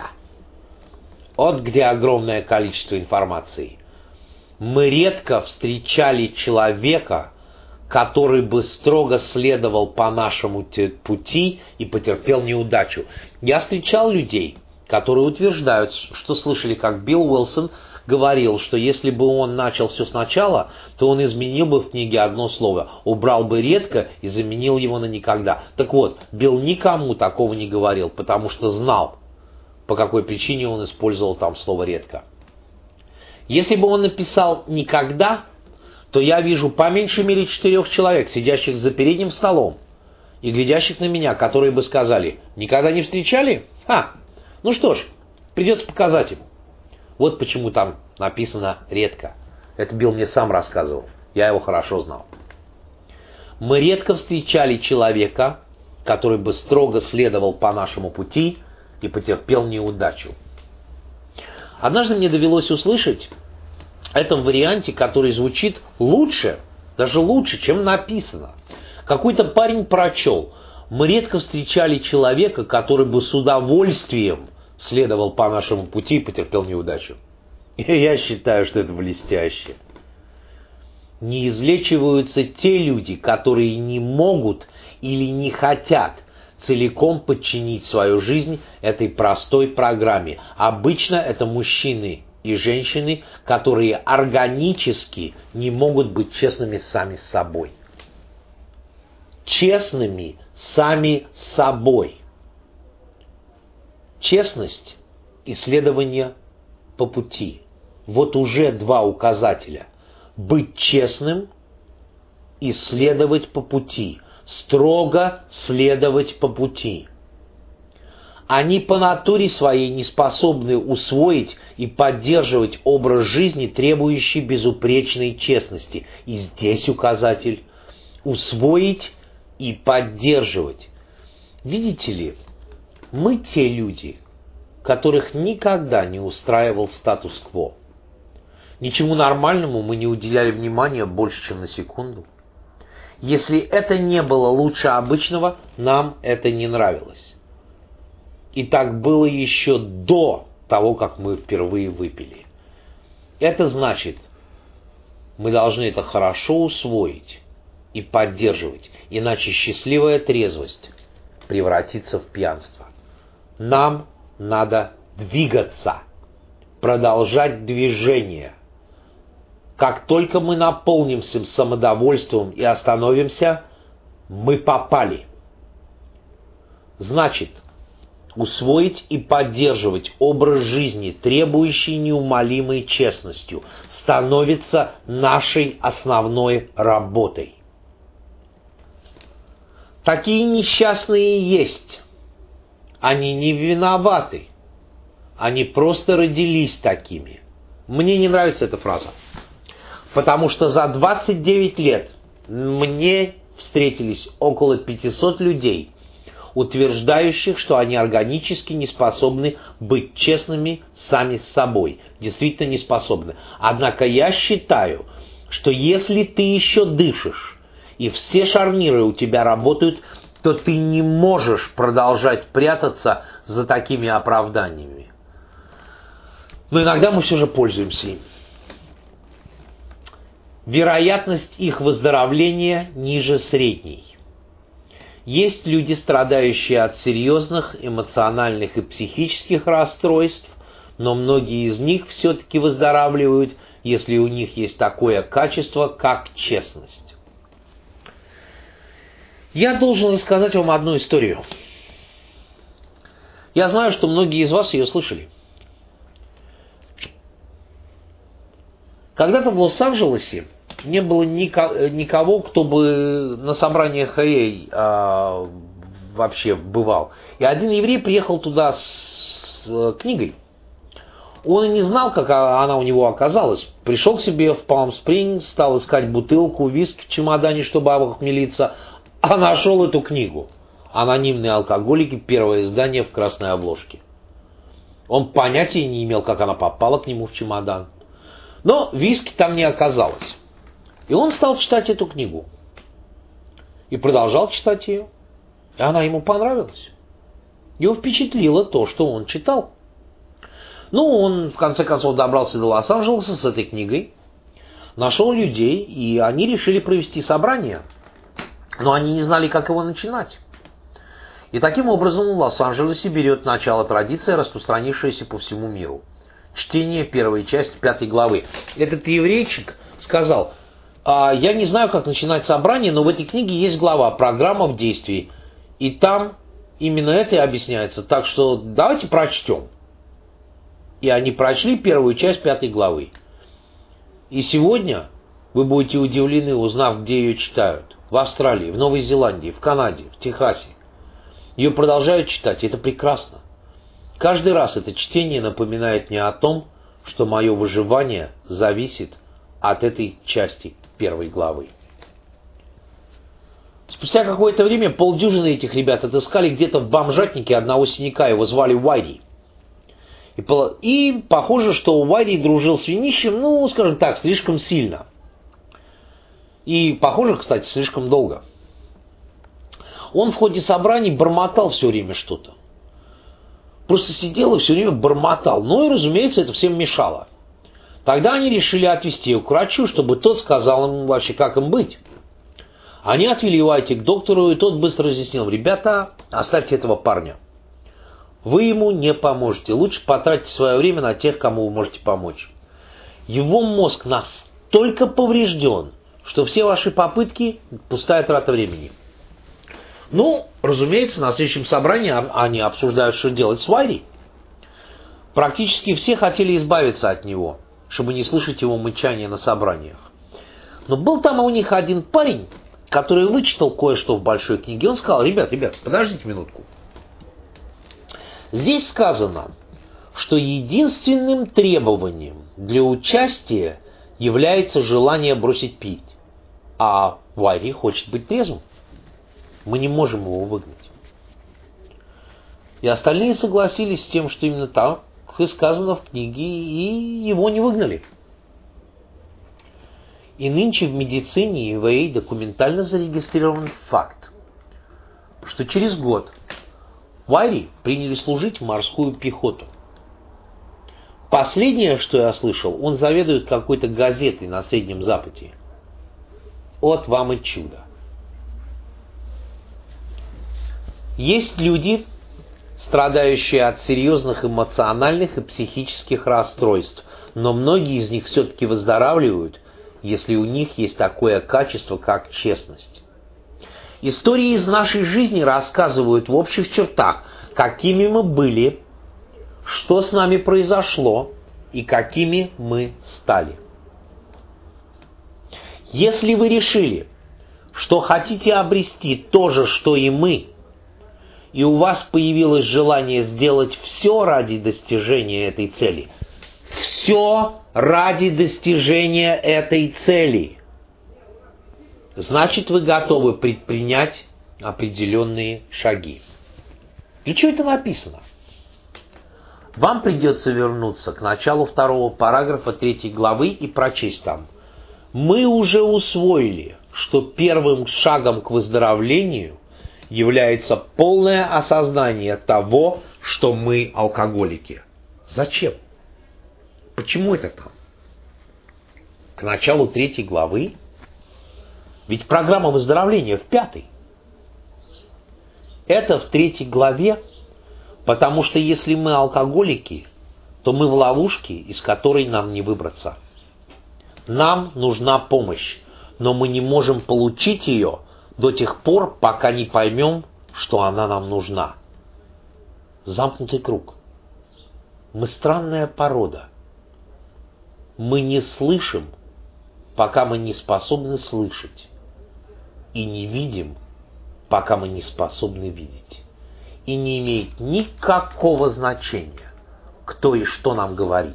[SPEAKER 2] Вот где огромное количество информации. Мы редко встречали человека, который бы строго следовал по нашему пути и потерпел неудачу. Я встречал людей, которые утверждают, что слышали, как Билл Уилсон говорил, что если бы он начал все сначала, то он изменил бы в книге одно слово, убрал бы редко и заменил его на никогда. Так вот, Билл никому такого не говорил, потому что знал, по какой причине он использовал там слово редко. Если бы он написал никогда, то я вижу по меньшей мере 4 человек, сидящих за передним столом и глядящих на меня, которые бы сказали: никогда не встречали? Ну что ж, придется показать ему. Вот почему там написано редко. Это Билл мне сам рассказывал. Я его хорошо знал. Мы редко встречали человека, который бы строго следовал по нашему пути и потерпел неудачу. Однажды мне довелось услышать это в варианте, который звучит лучше, даже лучше, чем написано. Какой-то парень прочел: мы редко встречали человека, который бы с удовольствием следовал по нашему пути и потерпел неудачу. И я считаю, что это блестяще. Не излечиваются те люди, которые не могут или не хотят целиком подчинить свою жизнь этой простой программе. Обычно это мужчины и женщины, которые органически не могут быть честными сами с собой. Честными сами с собой. Честность и следование по пути. Вот уже 2 указателя. Быть честным и следовать по пути. Строго следовать по пути. Они по натуре своей не способны усвоить и поддерживать образ жизни, требующий безупречной честности. И здесь указатель. Усвоить и поддерживать. Видите ли, мы те люди, которых никогда не устраивал статус-кво. Ничему нормальному мы не уделяли внимания больше, чем на секунду. Если это не было лучше обычного, нам это не нравилось. И так было еще до того, как мы впервые выпили. Это значит, мы должны это хорошо усвоить и поддерживать, иначе счастливая трезвость превратится в пьянство. Нам надо двигаться, продолжать движение. Как только мы наполнимся самодовольством и остановимся, мы попали. Значит, усвоить и поддерживать образ жизни, требующий неумолимой честностью, становится нашей основной работой. Такие несчастные есть. Они не виноваты. Они просто родились такими. Мне не нравится эта фраза. Потому что за 29 лет мне встретились около 500 людей, утверждающих, что они органически не способны быть честными сами с собой. Действительно не способны. Однако я считаю, что если ты еще дышишь, и все шарниры у тебя работают, то ты не можешь продолжать прятаться за такими оправданиями. Но иногда мы все же пользуемся им. Вероятность их выздоровления ниже средней. Есть люди, страдающие от серьезных эмоциональных и психических расстройств, но многие из них все-таки выздоравливают, если у них есть такое качество, как честность. Я должен рассказать вам одну историю. Я знаю, что многие из вас ее слышали. Когда-то в Лос-Анджелесе не было никого, кто бы на собраниях вообще бывал. И один еврей приехал туда с книгой. Он и не знал, как она у него оказалась. Пришел к себе в Палм-Спрингс, стал искать бутылку виски в чемодане, чтобы охмелиться, а нашел эту книгу. «Анонимные алкоголики», первое издание в красной обложке. Он понятия не имел, как она попала к нему в чемодан. Но виски там не оказалось. И он стал читать эту книгу. И продолжал читать ее. И она ему понравилась. Его впечатлило то, что он читал. Ну, он в конце концов добрался до Лос-Анджелеса с этой книгой. Нашел людей, и они решили провести собрание. Но они не знали, как его начинать. И таким образом в Лос-Анджелесе берет начало традиция, распространившаяся по всему миру. Чтение первой части 5 главы. Этот еврейчик сказал: я не знаю, как начинать собрание, но в этой книге есть глава «Программа в действии». И там именно это и объясняется. Так что давайте прочтем. И они прочли первую часть 5 главы. И сегодня вы будете удивлены, узнав, где ее читают. В Австралии, в Новой Зеландии, в Канаде, в Техасе. Ее продолжают читать, и это прекрасно. Каждый раз это чтение напоминает мне о том, что мое выживание зависит от этой части 1 главы. Спустя какое-то время полдюжины этих ребят отыскали где-то в бомжатнике одного синяка, его звали Уайри. И похоже, что Уайри дружил с винищем, скажем так, слишком сильно. И похоже, кстати, слишком долго. Он в ходе собраний бормотал все время что-то. Просто сидел и все время бормотал. И, разумеется, это всем мешало. Тогда они решили отвезти его к врачу, чтобы тот сказал им вообще, как им быть. Они отвели Уайти к доктору, и тот быстро разъяснил: ребята, оставьте этого парня. Вы ему не поможете. Лучше потратьте свое время на тех, кому вы можете помочь. Его мозг настолько поврежден, что все ваши попытки – пустая трата времени. Разумеется, на следующем собрании они обсуждают, что делать с Уайри. Практически все хотели избавиться от него, чтобы не слышать его мычания на собраниях. Но был там у них один парень, который вычитал кое-что в большой книге. Он сказал: ребят, подождите минутку. Здесь сказано, что единственным требованием для участия является желание бросить пить. А Уайри хочет быть трезвым. Мы не можем его выгнать. И остальные согласились с тем, что именно так и сказано в книге, и его не выгнали. И нынче в медицине ИВА документально зарегистрирован факт, что через год Уайри приняли служить в морскую пехоту. Последнее, что я слышал, он заведует какой-то газетой на Среднем Западе. Вот вам и чудо. Есть люди, страдающие от серьезных эмоциональных и психических расстройств, но многие из них все-таки выздоравливают, если у них есть такое качество, как честность. Истории из нашей жизни рассказывают в общих чертах, какими мы были, что с нами произошло и какими мы стали. Если вы решили, что хотите обрести то же, что и мы, и у вас появилось желание сделать все ради достижения этой цели, все ради достижения этой цели, значит, вы готовы предпринять определенные шаги. Для чего это написано? Вам придется вернуться к началу 2 параграфа 3 главы и прочесть там. Мы уже усвоили, что первым шагом к выздоровлению является полное осознание того, что мы алкоголики. Зачем? Почему это там? К началу 3 главы? Ведь программа выздоровления в 5. Это в 3 главе, потому что если мы алкоголики, то мы в ловушке, из которой нам не выбраться. Нам нужна помощь, но мы не можем получить ее до тех пор, пока не поймем, что она нам нужна. Замкнутый круг. Мы странная порода. Мы не слышим, пока мы не способны слышать. И не видим, пока мы не способны видеть. И не имеет никакого значения, кто и что нам говорит.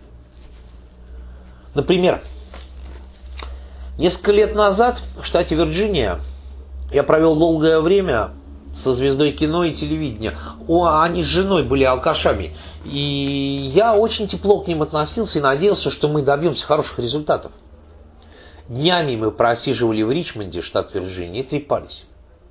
[SPEAKER 2] Например, несколько лет назад в штате Вирджиния я провел долгое время со звездой кино и телевидения. Они с женой были алкашами. И я очень тепло к ним относился и надеялся, что мы добьемся хороших результатов. Днями мы просиживали в Ричмонде, штат Вирджиния, и трепались.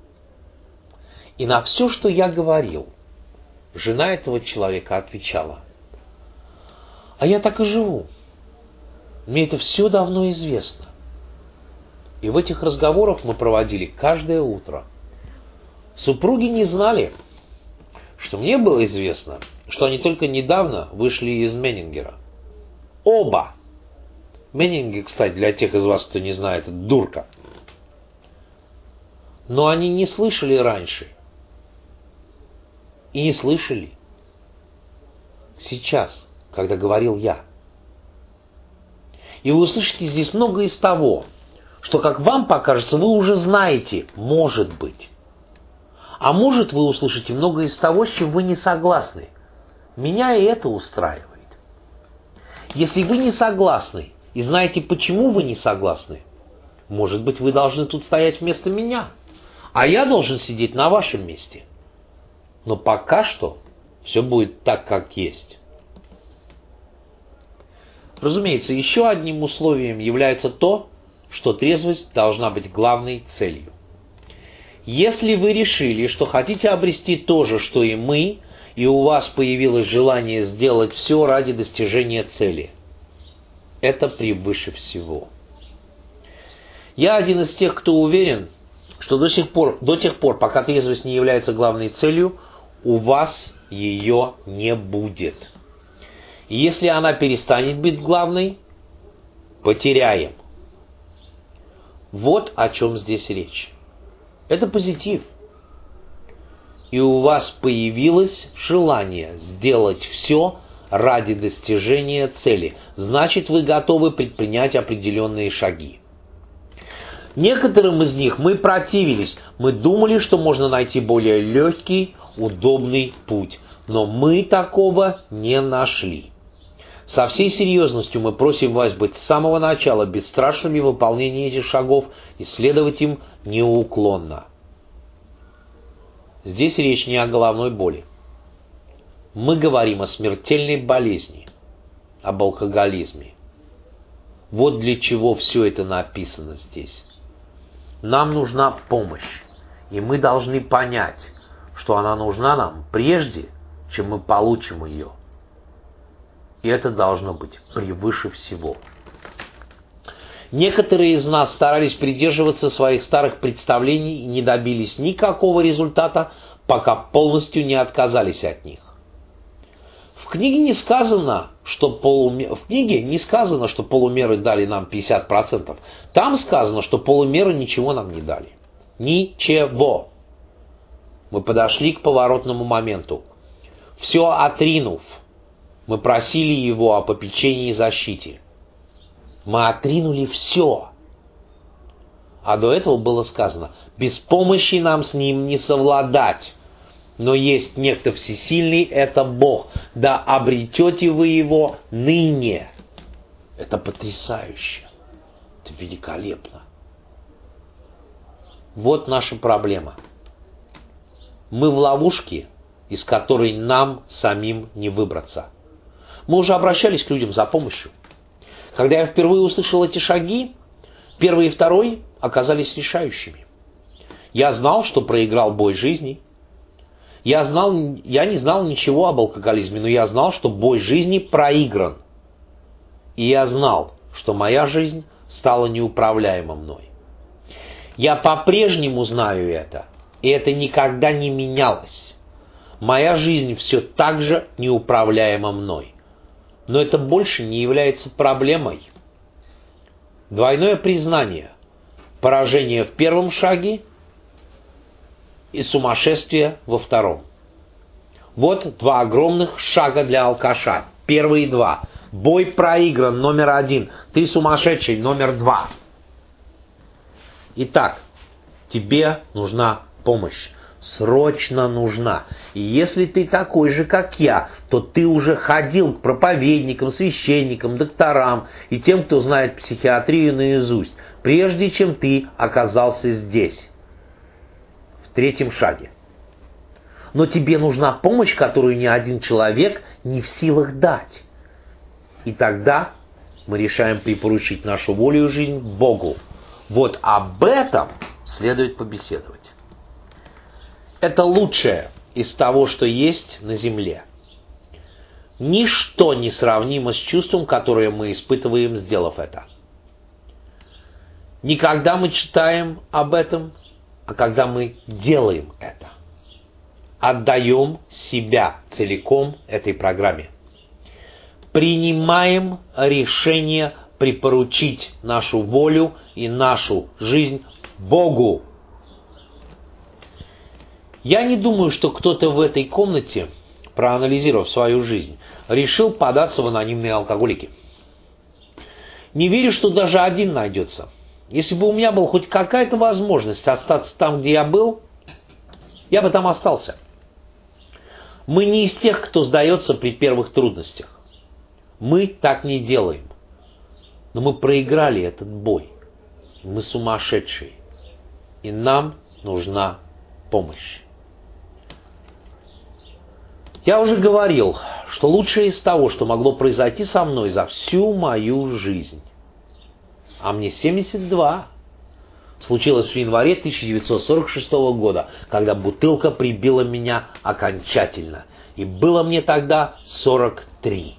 [SPEAKER 2] И на все, что я говорил, жена этого человека отвечала: а я так и живу. Мне это все давно известно. И в этих разговорах мы проводили каждое утро. Супруги не знали, что мне было известно, что они только недавно вышли из Меннингера. Оба. Меннингер, кстати, для тех из вас, кто не знает, это дурка. Но они не слышали раньше. И не слышали сейчас, когда говорил я. И вы услышите здесь многое из того, что, как вам покажется, вы уже знаете, может быть. А может, вы услышите многое из того, с чем вы не согласны. Меня и это устраивает. Если вы не согласны и знаете, почему вы не согласны, может быть, вы должны тут стоять вместо меня, а я должен сидеть на вашем месте. Но пока что все будет так, как есть. Разумеется, еще одним условием является то, что трезвость должна быть главной целью. Если вы решили, что хотите обрести то же, что и мы, и у вас появилось желание сделать все ради достижения цели, это превыше всего. Я один из тех, кто уверен, что до тех пор, пока трезвость не является главной целью, у вас ее не будет. И если она перестанет быть главной, потеряем. Вот о чем здесь речь. Это позитив. И у вас появилось желание сделать все ради достижения цели. Значит, вы готовы предпринять определенные шаги. Некоторым из них мы противились. Мы думали, что можно найти более легкий, удобный путь. Но мы такого не нашли. Со всей серьезностью мы просим вас быть с самого начала бесстрашными в выполнении этих шагов и следовать им неуклонно. Здесь речь не о головной боли. Мы говорим о смертельной болезни, об алкоголизме. Вот для чего все это написано здесь. Нам нужна помощь, и мы должны понять, что она нужна нам прежде, чем мы получим ее. И это должно быть превыше всего. Некоторые из нас старались придерживаться своих старых представлений и не добились никакого результата, пока полностью не отказались от них. В В книге не сказано, что полумеры дали нам 50%. Там сказано, что полумеры ничего нам не дали. Ничего. Мы подошли к поворотному моменту. Все отринув, мы просили его о попечении и защите. Мы отринули все. А до этого было сказано: без помощи нам с ним не совладать. Но есть некто всесильный, это Бог. Да обретете вы его ныне. Это потрясающе. Это великолепно. Вот наша проблема. Мы в ловушке, из которой нам самим не выбраться. Мы уже обращались к людям за помощью. Когда я впервые услышал эти шаги, первый и второй оказались решающими. Я знал, что проиграл бой жизни. Я не знал ничего об алкоголизме, но я знал, что бой жизни проигран. И я знал, что моя жизнь стала неуправляема мной. Я по-прежнему знаю это, и это никогда не менялось. Моя жизнь все так же неуправляема мной. Но это больше не является проблемой. Двойное признание. Поражение в первом шаге и сумасшествие во втором. Вот два огромных шага для алкаша. Первые два. Бой проигран, номер 1. Ты сумасшедший, номер 2. Итак, тебе нужна помощь. Срочно нужна. И если ты такой же, как я, то ты уже ходил к проповедникам, священникам, докторам и тем, кто знает психиатрию наизусть, прежде чем ты оказался здесь, в третьем шаге. Но тебе нужна помощь, которую ни один человек не в силах дать. И тогда мы решаем припоручить нашу волю и жизнь Богу. Вот об этом следует побеседовать. Это лучшее из того, что есть на земле. Ничто не сравнимо с чувством, которое мы испытываем, сделав это. Не когда мы читаем об этом, а когда мы делаем это. Отдаем себя целиком этой программе. Принимаем решение припоручить нашу волю и нашу жизнь Богу. Я не думаю, что кто-то в этой комнате, проанализировав свою жизнь, решил податься в анонимные алкоголики. Не верю, что даже один найдется. Если бы у меня была хоть какая-то возможность остаться там, где я был, я бы там остался. Мы не из тех, кто сдается при первых трудностях. Мы так не делаем. Но мы проиграли этот бой. Мы сумасшедшие. И нам нужна помощь. Я уже говорил, что лучшее из того, что могло произойти со мной за всю мою жизнь, а мне 72, случилось в январе 1946 года, когда бутылка прибила меня окончательно. И было мне тогда 43.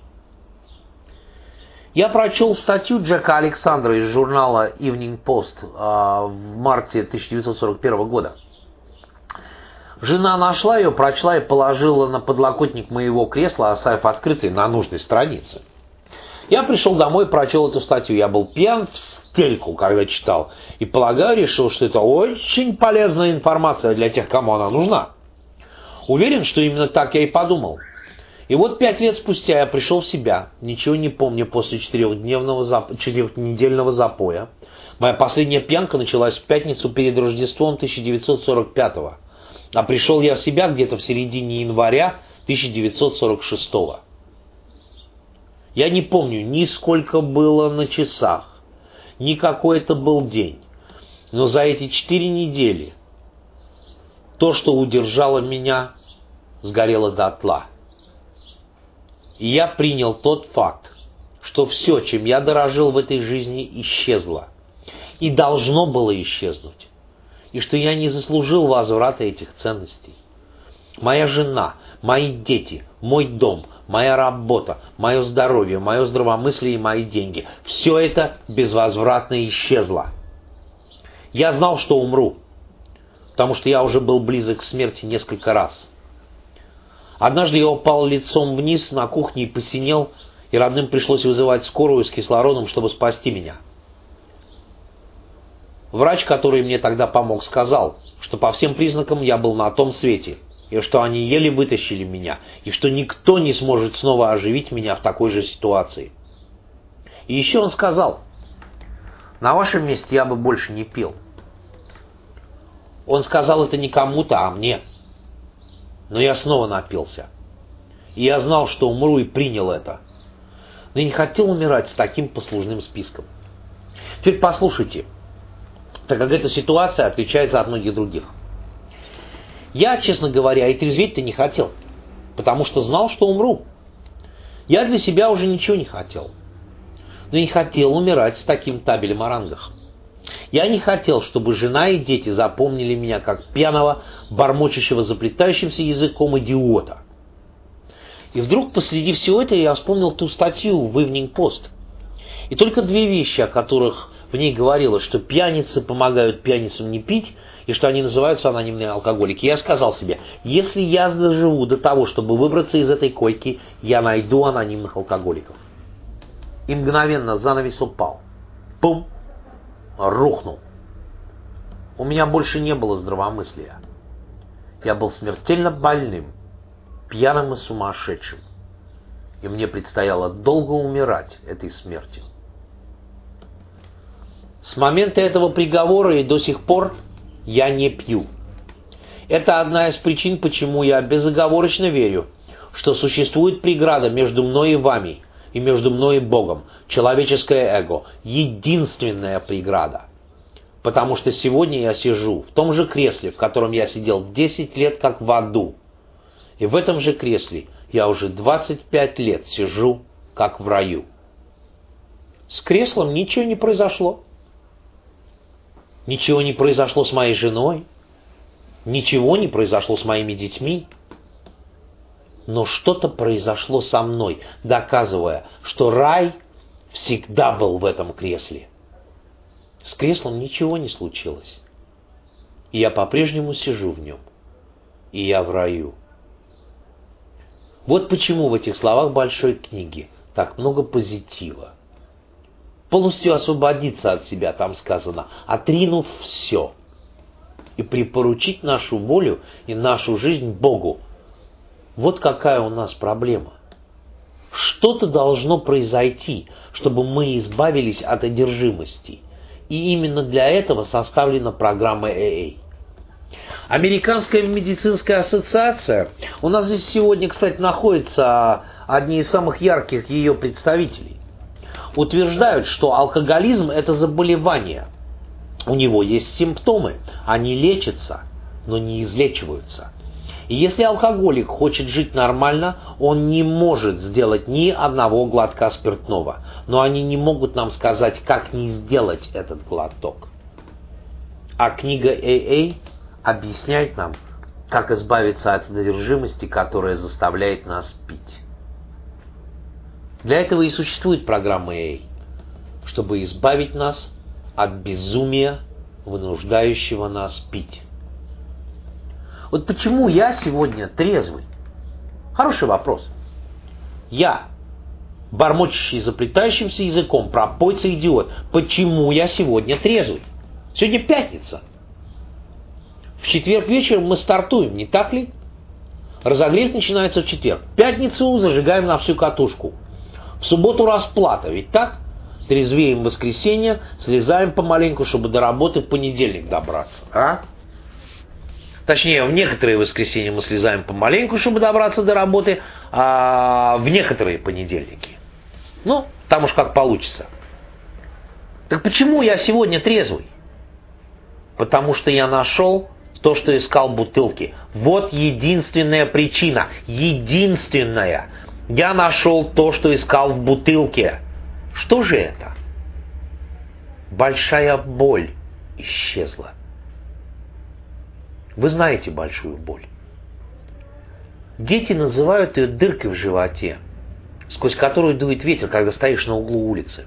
[SPEAKER 2] Я прочел статью Джека Александра из журнала Evening Post в марте 1941 года. Жена нашла ее, прочла и положила на подлокотник моего кресла, оставив открытой на нужной странице. Я пришел домой и прочел эту статью. Я был пьян в стельку, когда читал. И, полагаю, решил, что это очень полезная информация для тех, кому она нужна. Уверен, что именно так я и подумал. И вот 5 лет спустя я пришел в себя, ничего не помню после 4-недельного запоя. Моя последняя пьянка началась в пятницу перед Рождеством 1945-го. А пришел я в себя где-то в середине января 1946-го. Я не помню ни сколько было на часах, ни какой это был день. Но за эти 4 недели то, что удержало меня, сгорело дотла. И я принял тот факт, что все, чем я дорожил в этой жизни, исчезло. И должно было исчезнуть. И что я не заслужил возврата этих ценностей. Моя жена, мои дети, мой дом, моя работа, мое здоровье, мое здравомыслие и мои деньги – все это безвозвратно исчезло. Я знал, что умру, потому что я уже был близок к смерти несколько раз. Однажды я упал лицом вниз на кухне и посинел, и родным пришлось вызывать скорую с кислородом, чтобы спасти меня. Врач, который мне тогда помог, сказал, что по всем признакам я был на том свете, и что они еле вытащили меня, и что никто не сможет снова оживить меня в такой же ситуации. И еще он сказал: на вашем месте я бы больше не пил. Он сказал это не кому-то, а мне. Но я снова напился. И я знал, что умру, и принял это. Но я не хотел умирать с таким послужным списком. Теперь послушайте, так как эта ситуация отличается от многих других. Я, честно говоря, и трезветь-то не хотел, потому что знал, что умру. Я для себя уже ничего не хотел. Но не хотел умирать с таким табелем о рангах. Я не хотел, чтобы жена и дети запомнили меня как пьяного, бормочущего заплетающимся языком идиота. И вдруг посреди всего этого я вспомнил ту статью в Evening Post. И только две вещи, о которых в ней говорилось, что пьяницы помогают пьяницам не пить, и что они называются анонимные алкоголики. Я сказал себе, если я доживу до того, чтобы выбраться из этой койки, я найду анонимных алкоголиков. И мгновенно занавес упал. Пум! Рухнул. У меня больше не было здравомыслия. Я был смертельно больным, пьяным и сумасшедшим. И мне предстояло долго умирать этой смертью. С момента этого приговора и до сих пор я не пью. Это одна из причин, почему я безоговорочно верю, что существует преграда между мной и вами, и между мной и Богом, человеческое эго, единственная преграда. Потому что сегодня я сижу в том же кресле, в котором я сидел 10 лет как в аду. И в этом же кресле я уже 25 лет сижу как в раю. С креслом ничего не произошло. Ничего не произошло с моей женой. Ничего не произошло с моими детьми. Но что-то произошло со мной, доказывая, что рай всегда был в этом кресле. С креслом ничего не случилось. И я по-прежнему сижу в нем. И я в раю. Вот почему в этих словах большой книги так много позитива. Полностью освободиться от себя, там сказано, отринув все. И припоручить нашу волю и нашу жизнь Богу. Вот какая у нас проблема. Что-то должно произойти, чтобы мы избавились от одержимости. И именно для этого составлена программа AA. Американская медицинская ассоциация, у нас здесь сегодня, кстати, находятся одни из самых ярких ее представителей, утверждают, что алкоголизм – это заболевание. У него есть симптомы, они лечатся, но не излечиваются. И если алкоголик хочет жить нормально, он не может сделать ни одного глотка спиртного. Но они не могут нам сказать, как не сделать этот глоток. А книга AA объясняет нам, как избавиться от одержимости, которая заставляет нас пить. Для этого и существует программа AA, чтобы избавить нас от безумия, вынуждающего нас пить. Вот почему я сегодня трезвый? Хороший вопрос. Я, бормочущий заплетающимся языком, пропойца идиот, почему я сегодня трезвый? Сегодня пятница. В четверг вечером мы стартуем, не так ли? Разогрев начинается в четверг. В пятницу зажигаем на всю катушку. В субботу расплата, ведь так? Трезвеем в воскресенье, слезаем помаленьку, чтобы до работы в понедельник добраться. А? Точнее, в некоторые воскресенья мы слезаем помаленьку, чтобы добраться до работы, а в некоторые понедельники. Ну, там уж как получится. Так почему я сегодня трезвый? Потому что я нашел то, что искал в бутылке. Вот единственная причина. Единственная. Я нашел то, что искал в бутылке. Что же это? Большая боль исчезла. Вы знаете большую боль. Дети называют ее дыркой в животе, сквозь которую дует ветер, когда стоишь на углу улицы.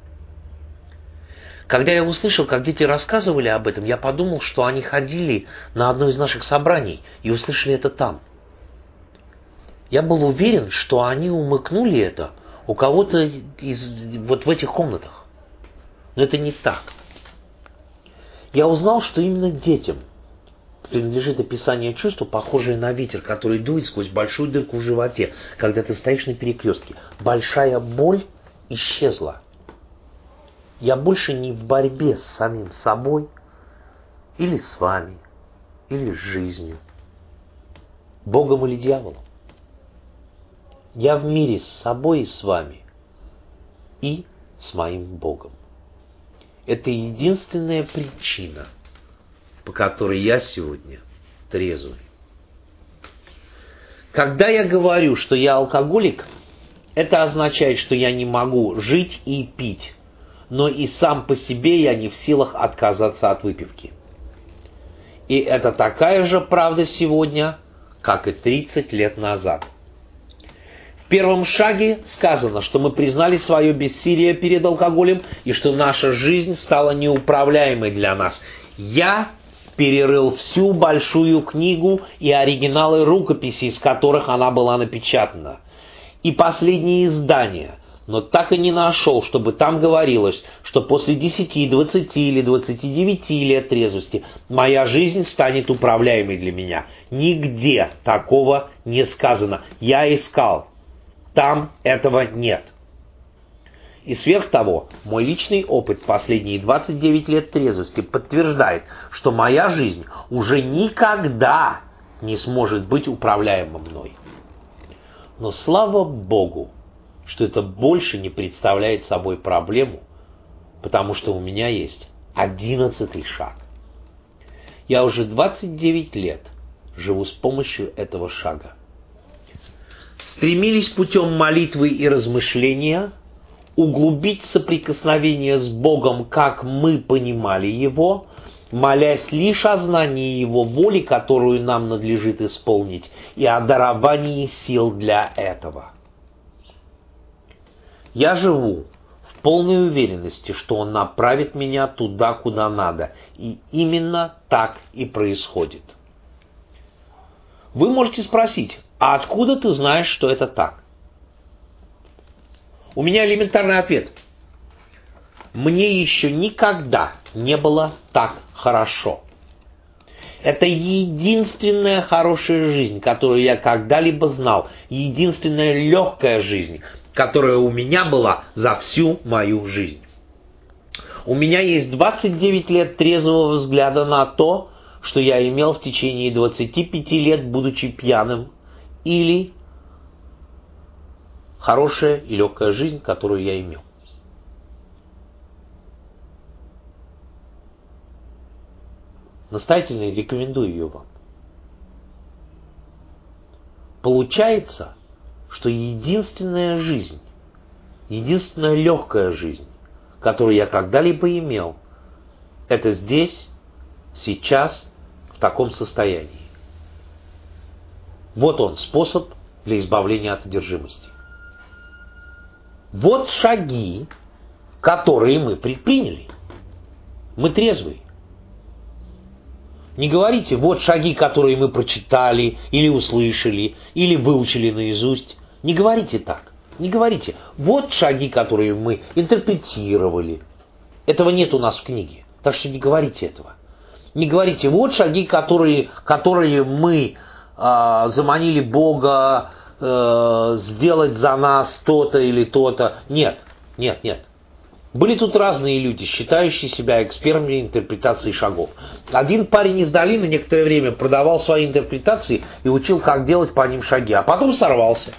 [SPEAKER 2] Когда я услышал, как дети рассказывали об этом, я подумал, что они ходили на одно из наших собраний и услышали это там. Я был уверен, что они умыкнули это у кого-то вот в этих комнатах. Но это не так. Я узнал, что именно детям принадлежит описание чувства, похожее на ветер, который дует сквозь большую дырку в животе, когда ты стоишь на перекрестке. Большая боль исчезла. Я больше не в борьбе с самим собой, или с вами, или с жизнью, Богом или дьяволом. Я в мире с собой и с вами, и с моим Богом. Это единственная причина, по которой я сегодня трезвый. Когда я говорю, что я алкоголик, это означает, что я не могу жить и пить, но и сам по себе я не в силах отказаться от выпивки. И это такая же правда сегодня, как и 30 лет назад. В первом шаге сказано, что мы признали свое бессилие перед алкоголем и что наша жизнь стала неуправляемой для нас. Я перерыл всю большую книгу и оригиналы рукописей, из которых она была напечатана, и последние издания, но так и не нашел, чтобы там говорилось, что после 10, 20 или 29 лет трезвости моя жизнь станет управляемой для меня. Нигде такого не сказано. Я искал. Там этого нет. И сверх того, мой личный опыт последние 29 лет трезвости подтверждает, что моя жизнь уже никогда не сможет быть управляема мной. Но слава Богу, что это больше не представляет собой проблему, потому что у меня есть 11-й шаг. Я уже 29 лет живу с помощью этого шага. Стремились путем молитвы и размышления углубить соприкосновение с Богом, как мы понимали Его, молясь лишь о знании Его воли, которую нам надлежит исполнить, и о даровании сил для этого. Я живу в полной уверенности, что Он направит меня туда, куда надо, и именно так и происходит. Вы можете спросить, а откуда ты знаешь, что это так? У меня элементарный ответ. Мне еще никогда не было так хорошо. Это единственная хорошая жизнь, которую я когда-либо знал, единственная легкая жизнь, которая у меня была за всю мою жизнь. У меня есть 29 лет трезвого взгляда на то, что я имел в течение 25 лет, будучи пьяным, или хорошая и легкая жизнь, которую я имел. Настоятельно рекомендую ее вам. Получается, что единственная жизнь, единственная легкая жизнь, которую я когда-либо имел, это здесь, сейчас, в таком состоянии. Вот он, способ для избавления от одержимости. Вот шаги, которые мы предприняли. Мы трезвые. Не говорите, вот шаги, которые мы прочитали, или услышали, или выучили наизусть. Не говорите так. Не говорите, вот шаги, которые мы интерпретировали. Этого нет у нас в книге. Так что не говорите этого. Не говорите, вот шаги, которые мы заманили Бога сделать за нас то-то или то-то. Нет. Были тут разные люди, считающие себя экспертами интерпретации шагов. Один парень из долины некоторое время продавал свои интерпретации и учил, как делать по ним шаги, а потом сорвался.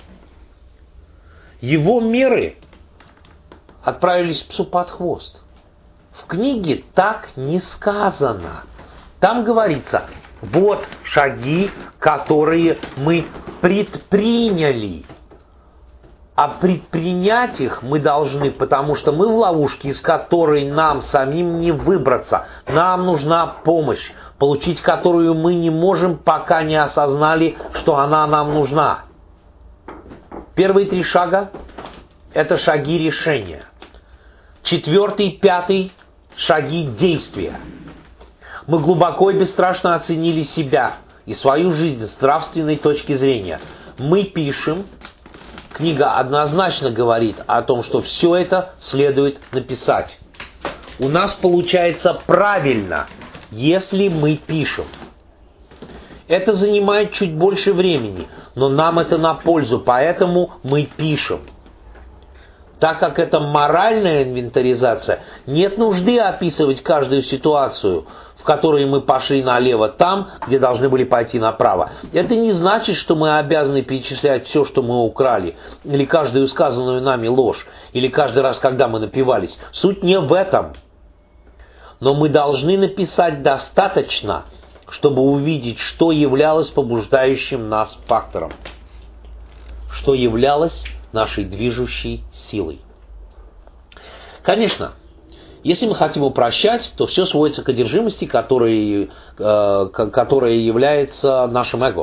[SPEAKER 2] Его меры отправились псу под хвост. В книге так не сказано. Там говорится, вот шаги, которые мы предприняли. А предпринять их мы должны, потому что мы в ловушке, из которой нам самим не выбраться. Нам нужна помощь, получить которую мы не можем, пока не осознали, что она нам нужна. Первые 3 шага – это шаги решения. 4-й, 5-й – шаги действия. Мы глубоко и бесстрашно оценили себя и свою жизнь с нравственной точки зрения. мы пишем, книга однозначно говорит о том, что все это следует написать. У нас получается правильно, если мы пишем. Это занимает чуть больше времени, но нам это на пользу, поэтому мы пишем. Так как это моральная инвентаризация, нет нужды описывать каждую ситуацию, в которой мы пошли налево там, где должны были пойти направо. Это не значит, что мы обязаны перечислять все, что мы украли, или каждую сказанную нами ложь, или каждый раз, когда мы напивались. Суть не в этом. Но мы должны написать достаточно, чтобы увидеть, что являлось побуждающим нас фактором, что являлось нашей движущей силой. Конечно, если мы хотим упрощать, то все сводится к одержимости, которая является нашим эго.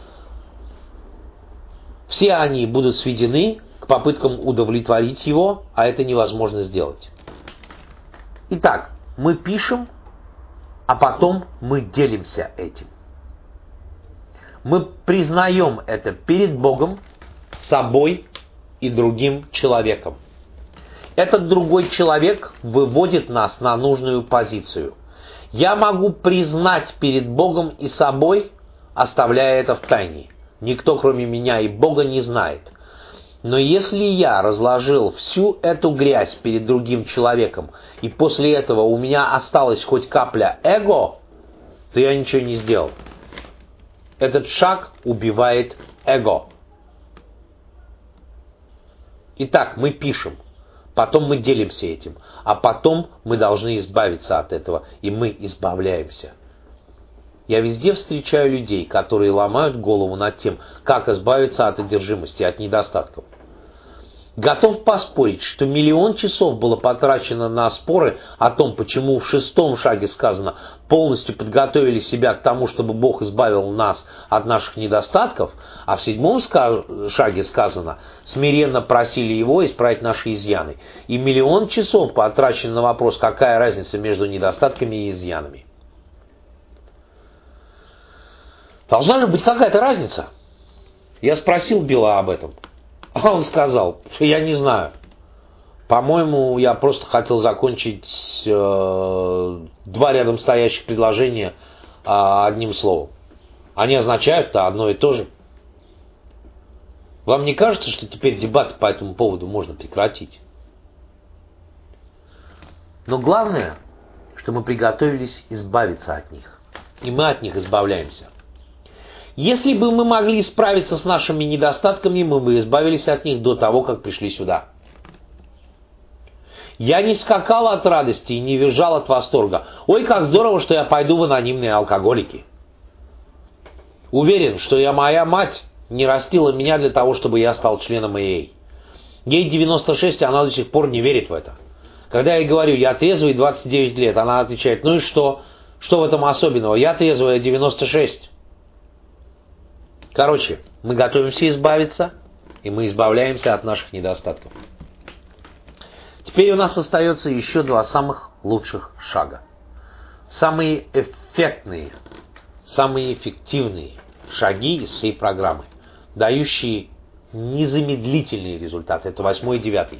[SPEAKER 2] Все они будут сведены к попыткам удовлетворить его, а это невозможно сделать. Итак, мы пишем, а потом мы делимся этим. Мы признаем это перед Богом, собой и другим человеком. Этот другой человек выводит нас на нужную позицию. Я могу признать перед Богом и собой, оставляя это в тайне. Никто, кроме меня и Бога, не знает. Но если я разложил всю эту грязь перед другим человеком, и после этого у меня осталась хоть капля эго, то я ничего не сделал. Этот шаг убивает эго. Итак, мы пишем, потом мы делимся этим, а потом мы должны избавиться от этого, и мы избавляемся. Я везде встречаю людей, которые ломают голову над тем, как избавиться от одержимости, от недостатков. Готов поспорить, что 1 000 000 часов было потрачено на споры о том, почему в 6-м шаге сказано «полностью подготовили себя к тому, чтобы Бог избавил нас от наших недостатков», а в 7-м шаге сказано «смиренно просили Его исправить наши изъяны». И 1 000 000 часов потрачено на вопрос, какая разница между недостатками и изъянами. Должна же быть какая-то разница. Я спросил Билла об этом. А он сказал, что я не знаю. По-моему, я просто хотел закончить 2 рядом стоящих предложения одним словом. Они означают-то одно и то же. Вам не кажется, что теперь дебаты по этому поводу можно прекратить? Но главное, что мы приготовились избавиться от них. И мы от них избавляемся. Если бы мы могли справиться с нашими недостатками, мы бы избавились от них до того, как пришли сюда. Я не скакал от радости и не визжал от восторга. Ой, как здорово, что я пойду в анонимные алкоголики. Уверен, что моя мать не растила меня для того, чтобы я стал членом AA. Ей 96, и она до сих пор не верит в это. Когда я ей говорю, я трезвый 29 лет, она отвечает, ну и что? Что в этом особенного? Я трезвая 96. Короче, мы готовимся избавиться, и мы избавляемся от наших недостатков. Теперь у нас остается еще 2 самых лучших шага. Самые эффектные, самые эффективные шаги из всей программы, дающие незамедлительные результаты. Это 8 и 9.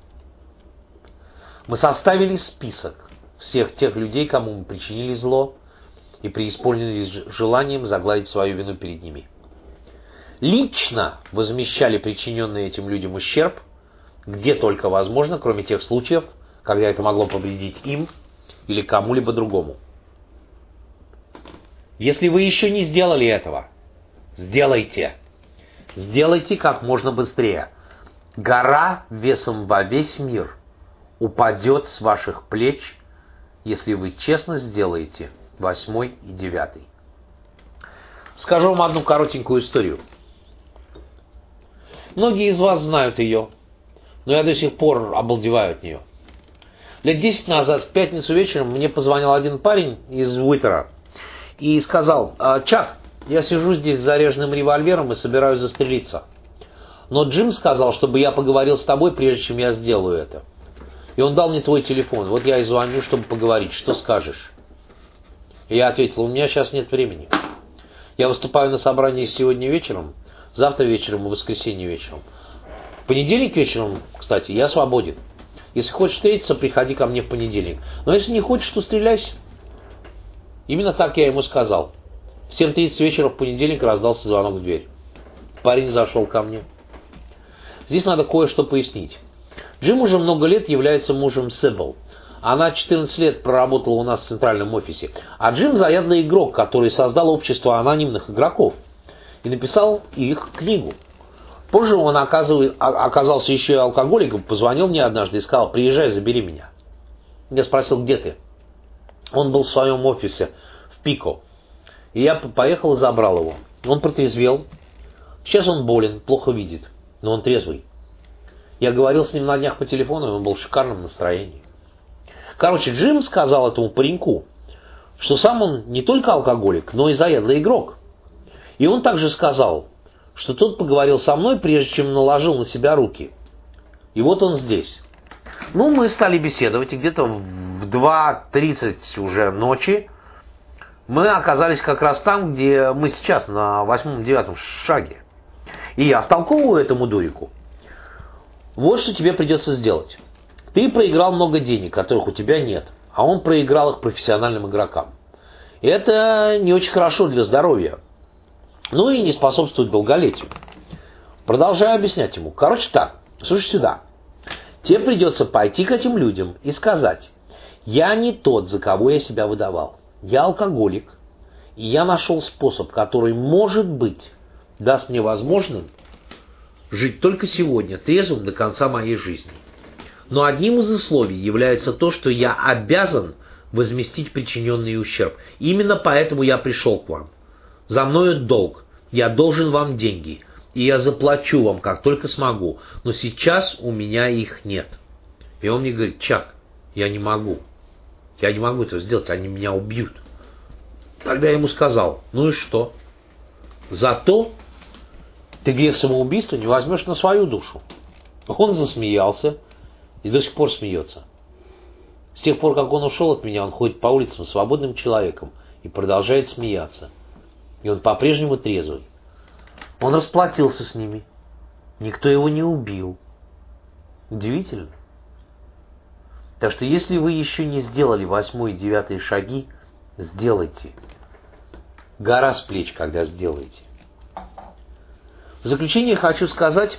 [SPEAKER 2] Мы составили список всех тех людей, кому мы причинили зло, и преисполнились желанием загладить свою вину перед ними. Лично возмещали причиненный этим людям ущерб, где только возможно, кроме тех случаев, когда это могло повредить им или кому-либо другому. Если вы еще не сделали этого, сделайте. Сделайте как можно быстрее. Гора весом во весь мир упадет с ваших плеч, если вы честно сделаете 8 и 9. Скажу вам одну коротенькую историю. Многие из вас знают ее, но я до сих пор обалдеваю от нее. Лет 10 назад, в пятницу вечером, мне позвонил один парень из Уитера и сказал, Чак, я сижу здесь с заряженным револьвером и собираюсь застрелиться. Но Джим сказал, чтобы я поговорил с тобой, прежде чем я сделаю это. И он дал мне твой телефон. Вот я и звоню, чтобы поговорить. Что скажешь? И я ответил, у меня сейчас нет времени. Я выступаю на собрании сегодня вечером. Завтра вечером и воскресенье вечером. В понедельник вечером, кстати, я свободен. Если хочешь встретиться, приходи ко мне в понедельник. Но если не хочешь, то стреляйся. Именно так я ему сказал. В 7:30 вечера в понедельник раздался звонок в дверь. Парень зашел ко мне. Здесь надо кое-что пояснить. Джим уже много лет является мужем Сибил. Она 14 лет проработала у нас в центральном офисе. А Джим заядлый игрок, который создал общество анонимных игроков и написал их книгу. Позже он оказался еще и алкоголиком, позвонил мне однажды и сказал: приезжай, забери меня. Я спросил: где ты? Он был в своем офисе в Пико. И я поехал и забрал его. Он протрезвел. Сейчас он болен, плохо видит, но он трезвый. Я говорил с ним на днях по телефону, и он был в шикарном настроении. Короче, Джим сказал этому пареньку, что сам он не только алкоголик, но и заядлый игрок. И он также сказал, что тот поговорил со мной, прежде чем наложил на себя руки. И вот он здесь. Ну, мы стали беседовать, и где-то в 2:30 уже ночи мы оказались как раз там, где мы сейчас, на 8-9 шаге. И я втолковываю этому дурику: вот что тебе придется сделать. Ты проиграл много денег, которых у тебя нет, а он проиграл их профессиональным игрокам. И это не очень хорошо для здоровья, ну и не способствует долголетию. Продолжаю объяснять ему. Короче так, слушай сюда. Тебе придется пойти к этим людям и сказать: я не тот, за кого я себя выдавал. Я алкоголик, и я нашел способ, который, может быть, даст мне возможность жить только сегодня, трезвым до конца моей жизни. Но одним из условий является то, что я обязан возместить причиненный ущерб. Именно поэтому я пришел к вам. За мною долг, я должен вам деньги, и я заплачу вам, как только смогу, но сейчас у меня их нет. И он мне говорит: Чак, я не могу этого сделать, они меня убьют. Тогда я ему сказал: ну и что? Зато ты грех самоубийства не возьмешь на свою душу. Он засмеялся и до сих пор смеется. С тех пор, как он ушел от меня, он ходит по улицам свободным человеком и продолжает смеяться. И он по-прежнему трезвый. Он расплатился с ними. Никто его не убил. Удивительно. Так что если вы еще не сделали 8 и 9 шаги, сделайте. Гора с плеч, когда сделаете. В заключение хочу сказать,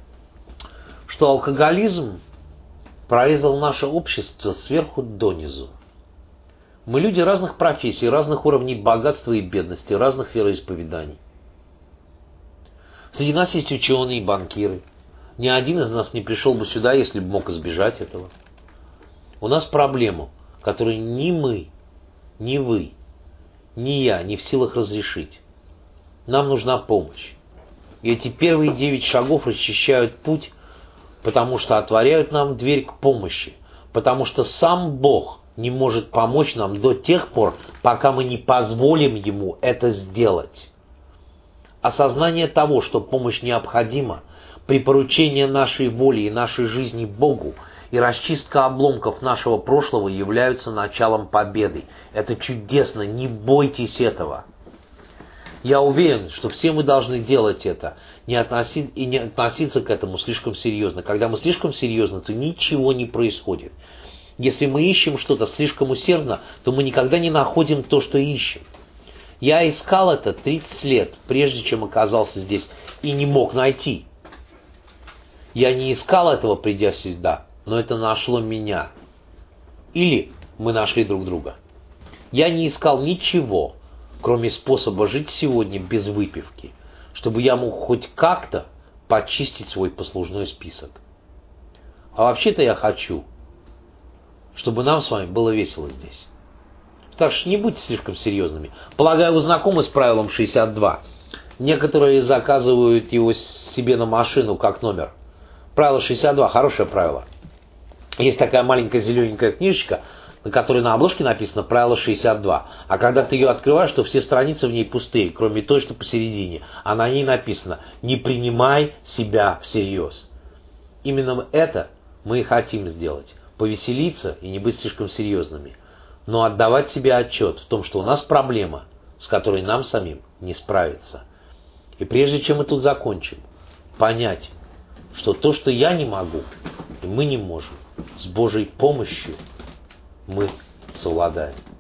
[SPEAKER 2] что алкоголизм прорезал наше общество сверху донизу. Мы люди разных профессий, разных уровней богатства и бедности, разных вероисповеданий. Среди нас есть ученые и банкиры. Ни один из нас не пришел бы сюда, если бы мог избежать этого. У нас проблема, которую ни мы, ни вы, ни я не в силах разрешить. Нам нужна помощь. И эти первые 9 шагов расчищают путь, потому что отворяют нам дверь к помощи, потому что сам Бог не может помочь нам до тех пор, пока мы не позволим Ему это сделать. Осознание того, что помощь необходима, припоручение нашей воли и нашей жизни Богу и расчистка обломков нашего прошлого являются началом победы. Это чудесно, не бойтесь этого. Я уверен, что все мы должны делать это и не относиться к этому слишком серьезно. Когда мы слишком серьезно, то ничего не происходит. Если мы ищем что-то слишком усердно, то мы никогда не находим то, что ищем. Я искал это 30 лет, прежде чем оказался здесь, и не мог найти. Я не искал этого, придя сюда, но это нашло меня. Или мы нашли друг друга. Я не искал ничего, кроме способа жить сегодня без выпивки, чтобы я мог хоть как-то почистить свой послужной список. А вообще-то я хочу, чтобы нам с вами было весело здесь. Так что не будьте слишком серьезными. Полагаю, вы знакомы с правилом 62. Некоторые заказывают его себе на машину как номер. Правило 62 – хорошее правило. Есть такая маленькая зелененькая книжечка, на которой на обложке написано «Правило 62». А когда ты ее открываешь, то все страницы в ней пустые, кроме той, что посередине. А на ней написано «Не принимай себя всерьез». Именно это мы и хотим сделать. Повеселиться и не быть слишком серьезными. Но отдавать себе отчет в том, что у нас проблема, с которой нам самим не справиться. И прежде чем мы тут закончим, понять, что то, что я не могу, и мы не можем, с Божьей помощью мы совладаем.